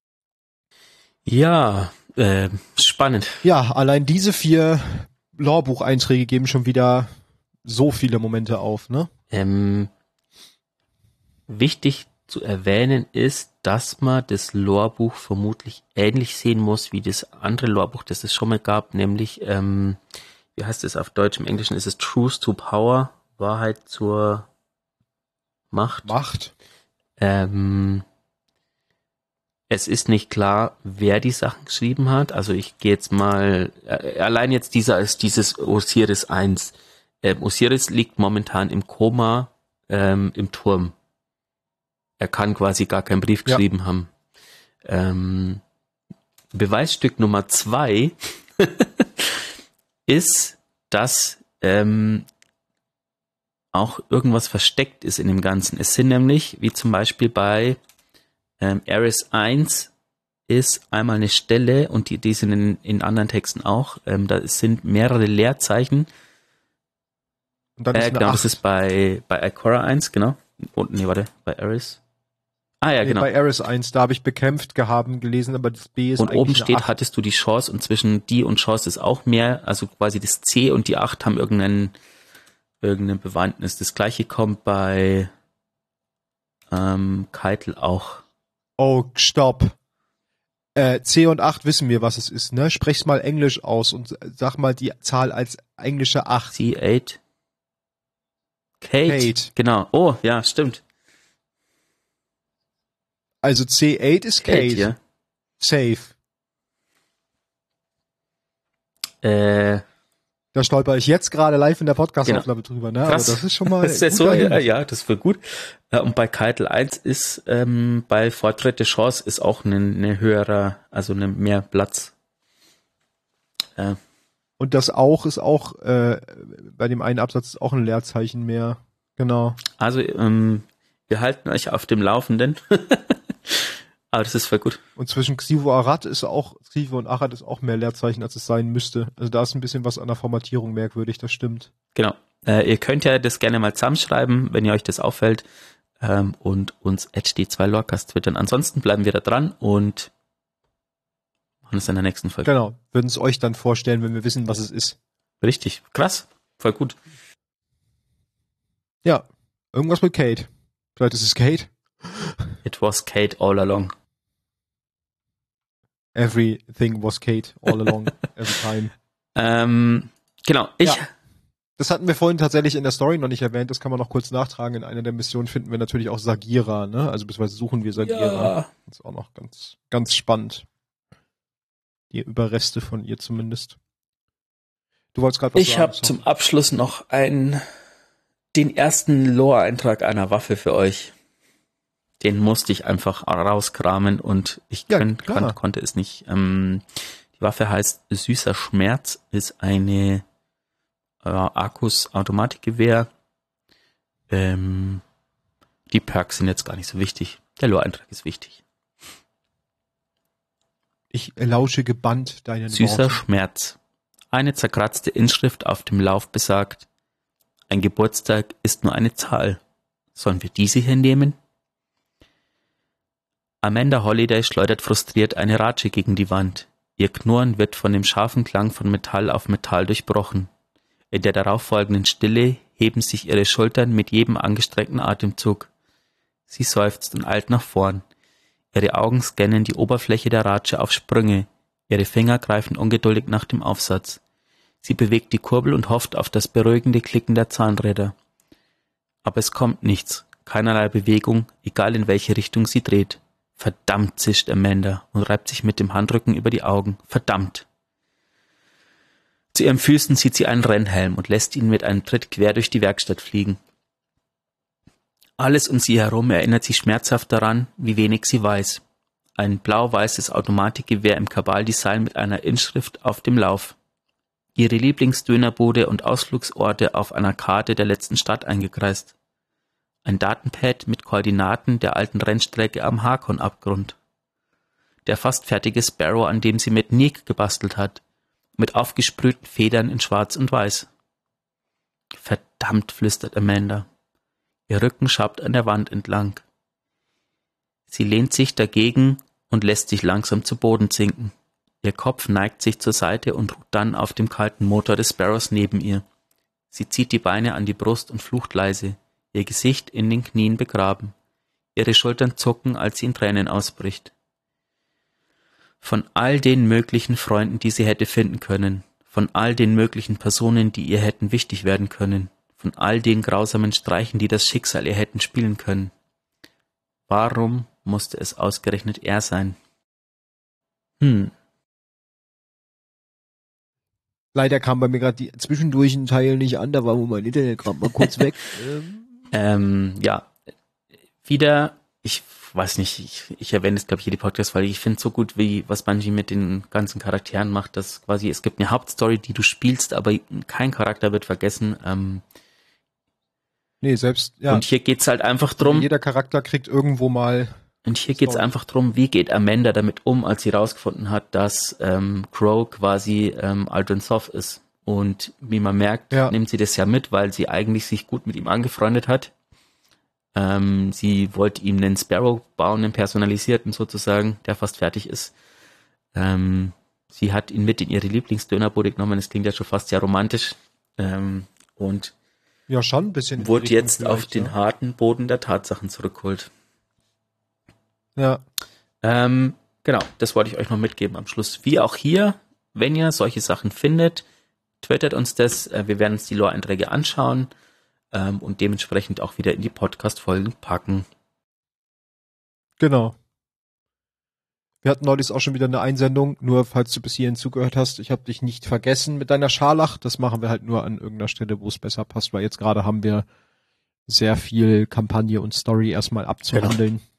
Ja, äh, spannend. Ja, allein diese vier Lorbucheinträge geben schon wieder so viele Momente auf, ne? Ähm, wichtig zu erwähnen ist, dass man das Lorbuch vermutlich ähnlich sehen muss wie das andere Lorbuch, das es schon mal gab, nämlich, ähm, wie heißt es auf Deutsch, im Englischen ist es Truth to Power, Wahrheit zur Macht. Macht. Ähm, es ist nicht klar, wer die Sachen geschrieben hat, also ich gehe jetzt mal, äh, allein jetzt dieser ist dieses Osiris eins. Ähm, Osiris liegt momentan im Koma ähm, im Turm. Er kann quasi gar keinen Brief geschrieben ja. haben. Ähm, Beweisstück Nummer zwei ist, dass ähm, auch irgendwas versteckt ist in dem Ganzen. Es sind nämlich, wie zum Beispiel bei ähm, Ares eins ist einmal eine Stelle, und die, die sind in, in anderen Texten auch, ähm, da sind mehrere Leerzeichen. Und dann äh, ist eine genau, acht. das ist bei, bei Ikora eins, genau. Und, nee, warte, bei Ares. Ah ja, nee, genau. Bei Ares eins, da habe ich bekämpft gehabt, gelesen, aber das B ist und eigentlich oben eine steht, acht. hattest du die Chance, und zwischen die und Chance ist auch mehr, also quasi das C und die acht haben irgendeinen irgendeine Bewandtnis. Das gleiche kommt bei ähm, Keitel auch. Oh, stopp. Äh, C und acht wissen wir, was es ist, ne? Sprech's mal Englisch aus und sag mal die Zahl als englische acht. C acht. Kate. Kate. Genau. Oh, ja, stimmt. Also C acht ist Kate. Kate, ja. Safe. Äh, Da stolper ich jetzt gerade live in der Podcast-Aufnahme genau. drüber, ne? Krass. Aber das ist schon mal das ist so, ja, ja, das wird gut. Und bei Keitel eins ist, ähm, bei Fortschritt der Chance ist auch eine, eine höhere, also eine mehr Platz. Äh. Und das auch ist auch, äh, bei dem einen Absatz ist auch ein Leerzeichen mehr. Genau. Also, ähm, wir halten euch auf dem Laufenden. Aber das ist voll gut. Und zwischen Xivu-Arad ist auch, Xivu und Arad ist auch mehr Leerzeichen, als es sein müsste. Also da ist ein bisschen was an der Formatierung merkwürdig, das stimmt. Genau. Äh, ihr könnt ja das gerne mal zusammenschreiben, wenn ihr euch das auffällt, ähm, und uns at d zwei lorcast twittern. Ansonsten bleiben wir da dran und machen es in der nächsten Folge. Genau, würden es euch dann vorstellen, wenn wir wissen, was es ist. Richtig, krass, voll gut. Ja, irgendwas mit Kate. Vielleicht ist es Kate. It was Kate all along. Everything was Kate all along, every time. Ähm, genau, ich... Ja. Das hatten wir vorhin tatsächlich in der Story noch nicht erwähnt, das kann man noch kurz nachtragen. In einer der Missionen finden wir natürlich auch Sagira, ne? Also beziehungsweise suchen wir Sagira. Ja. Das ist auch noch ganz, ganz spannend. Die Überreste von ihr zumindest. Du wolltest gerade was ich sagen. Ich habe zum Abschluss noch einen, den ersten Lore-Eintrag einer Waffe für euch. Den musste ich einfach rauskramen und ich Ja, könnt, klar. kon, konnte es nicht. Ähm, die Waffe heißt Süßer Schmerz, ist eine äh, Arcus-Automatikgewehr. Ähm, die Perks sind jetzt gar nicht so wichtig. Der Lore-Eintrag ist wichtig. Ich lausche gebannt deinen Süßer Worten. Schmerz. Eine zerkratzte Inschrift auf dem Lauf besagt: Ein Geburtstag ist nur eine Zahl. Sollen wir diese hier nehmen? Amanda Holliday schleudert frustriert eine Ratsche gegen die Wand. Ihr Knurren wird von dem scharfen Klang von Metall auf Metall durchbrochen. In der darauffolgenden Stille heben sich ihre Schultern mit jedem angestreckten Atemzug. Sie seufzt und eilt nach vorn. Ihre Augen scannen die Oberfläche der Ratsche auf Sprünge. Ihre Finger greifen ungeduldig nach dem Aufsatz. Sie bewegt die Kurbel und hofft auf das beruhigende Klicken der Zahnräder. Aber es kommt nichts, keinerlei Bewegung, egal in welche Richtung sie dreht. Verdammt, zischt Amanda und reibt sich mit dem Handrücken über die Augen. Verdammt! Zu ihren Füßen zieht sie einen Rennhelm und lässt ihn mit einem Tritt quer durch die Werkstatt fliegen. Alles um sie herum erinnert sie schmerzhaft daran, wie wenig sie weiß. Ein blau-weißes Automatikgewehr im Kabal-Design mit einer Inschrift auf dem Lauf. Ihre Lieblingsdönerbude und Ausflugsorte auf einer Karte der letzten Stadt eingekreist. Ein Datenpad mit Koordinaten der alten Rennstrecke am Harkon-Abgrund. Der fast fertige Sparrow, an dem sie mit Nick gebastelt hat, mit aufgesprühten Federn in Schwarz und Weiß. Verdammt, flüstert Amanda. Ihr Rücken schabt an der Wand entlang. Sie lehnt sich dagegen und lässt sich langsam zu Boden sinken. Ihr Kopf neigt sich zur Seite und ruht dann auf dem kalten Motor des Sparrows neben ihr. Sie zieht die Beine an die Brust und flucht leise, ihr Gesicht in den Knien begraben. Ihre Schultern zucken, als sie in Tränen ausbricht. Von all den möglichen Freunden, die sie hätte finden können, von all den möglichen Personen, die ihr hätten wichtig werden können, von all den grausamen Streichen, die das Schicksal ihr hätten spielen können. Warum musste es ausgerechnet er sein? Hm. Leider kam bei mir gerade die zwischendurch ein Teil nicht an, da war wohl mein Internet gerade mal kurz weg. Ähm. Ähm, ja, wieder, ich weiß nicht, ich, ich erwähne es, glaube ich, hier die Podcast, weil ich finde es so gut, wie was Bungie mit den ganzen Charakteren macht, dass quasi, es gibt eine Hauptstory, die du spielst, aber kein Charakter wird vergessen. Ähm, nee, selbst, ja. Und hier geht's halt einfach drum. Jeder Charakter kriegt irgendwo mal. Und hier geht's einfach drum, wie geht Amanda damit um, als sie rausgefunden hat, dass ähm, Crow quasi ähm, Aldrin Soth ist. Und wie man merkt, ja. nimmt sie das ja mit, weil sie eigentlich sich gut mit ihm angefreundet hat. Ähm, sie wollte ihm einen Sparrow bauen, einen personalisierten sozusagen, der fast fertig ist. Ähm, sie hat ihn mit in ihre Lieblingsdönerbude genommen, das klingt ja schon fast sehr romantisch. Ähm, und ja, schon ein bisschen wurde jetzt auf den ja. harten Boden der Tatsachen zurückgeholt. Ja. Ähm, genau, das wollte ich euch noch mitgeben am Schluss. Wie auch hier, wenn ihr solche Sachen findet, twittert uns das. Äh, wir werden uns die Lore-Einträge anschauen ähm, und dementsprechend auch wieder in die Podcast-Folgen packen. Genau. Wir hatten neulich auch schon wieder eine Einsendung, nur falls du bis hierhin zugehört hast, ich habe dich nicht vergessen mit deiner Scharlach. Das machen wir halt nur an irgendeiner Stelle, wo es besser passt, weil jetzt gerade haben wir sehr viel Kampagne und Story erstmal abzuhandeln. Genau.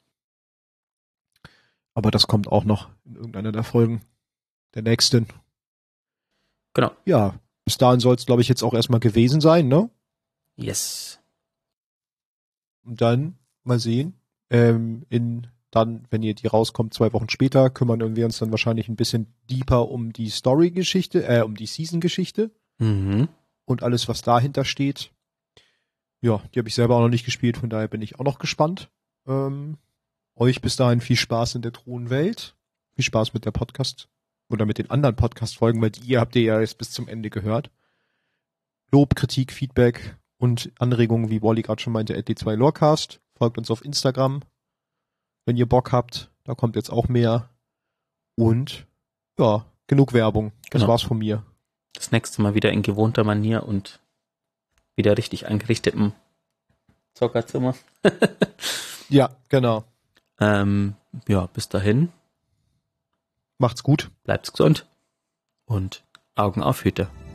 Aber das kommt auch noch in irgendeiner der Folgen. Der nächsten. Genau. Ja, bis dahin soll es, glaube ich, jetzt auch erstmal gewesen sein, ne? Yes. Und dann, mal sehen, ähm, in dann, wenn ihr die rauskommt, zwei Wochen später, kümmern wir uns dann wahrscheinlich ein bisschen deeper um die Story-Geschichte, äh, um die Season-Geschichte. Mhm. und alles, was dahinter steht. Ja, die habe ich selber auch noch nicht gespielt, von daher bin ich auch noch gespannt. Ähm, euch bis dahin viel Spaß in der Thronwelt. Viel Spaß mit der Podcast oder mit den anderen Podcast-Folgen, weil die ihr habt ihr ja jetzt bis zum Ende gehört. Lob, Kritik, Feedback und Anregungen, wie Wally gerade schon meinte, at D zwei Lorecast. Folgt uns auf Instagram, wenn ihr Bock habt. Da kommt jetzt auch mehr. Und ja, genug Werbung. Das Genau. war's von mir. Das nächste Mal wieder in gewohnter Manier und wieder richtig eingerichtetem Zockerzimmer. Ja, genau. ähm, ja, bis dahin, Macht's gut. bleibt's gesund und Augen auf Hüte.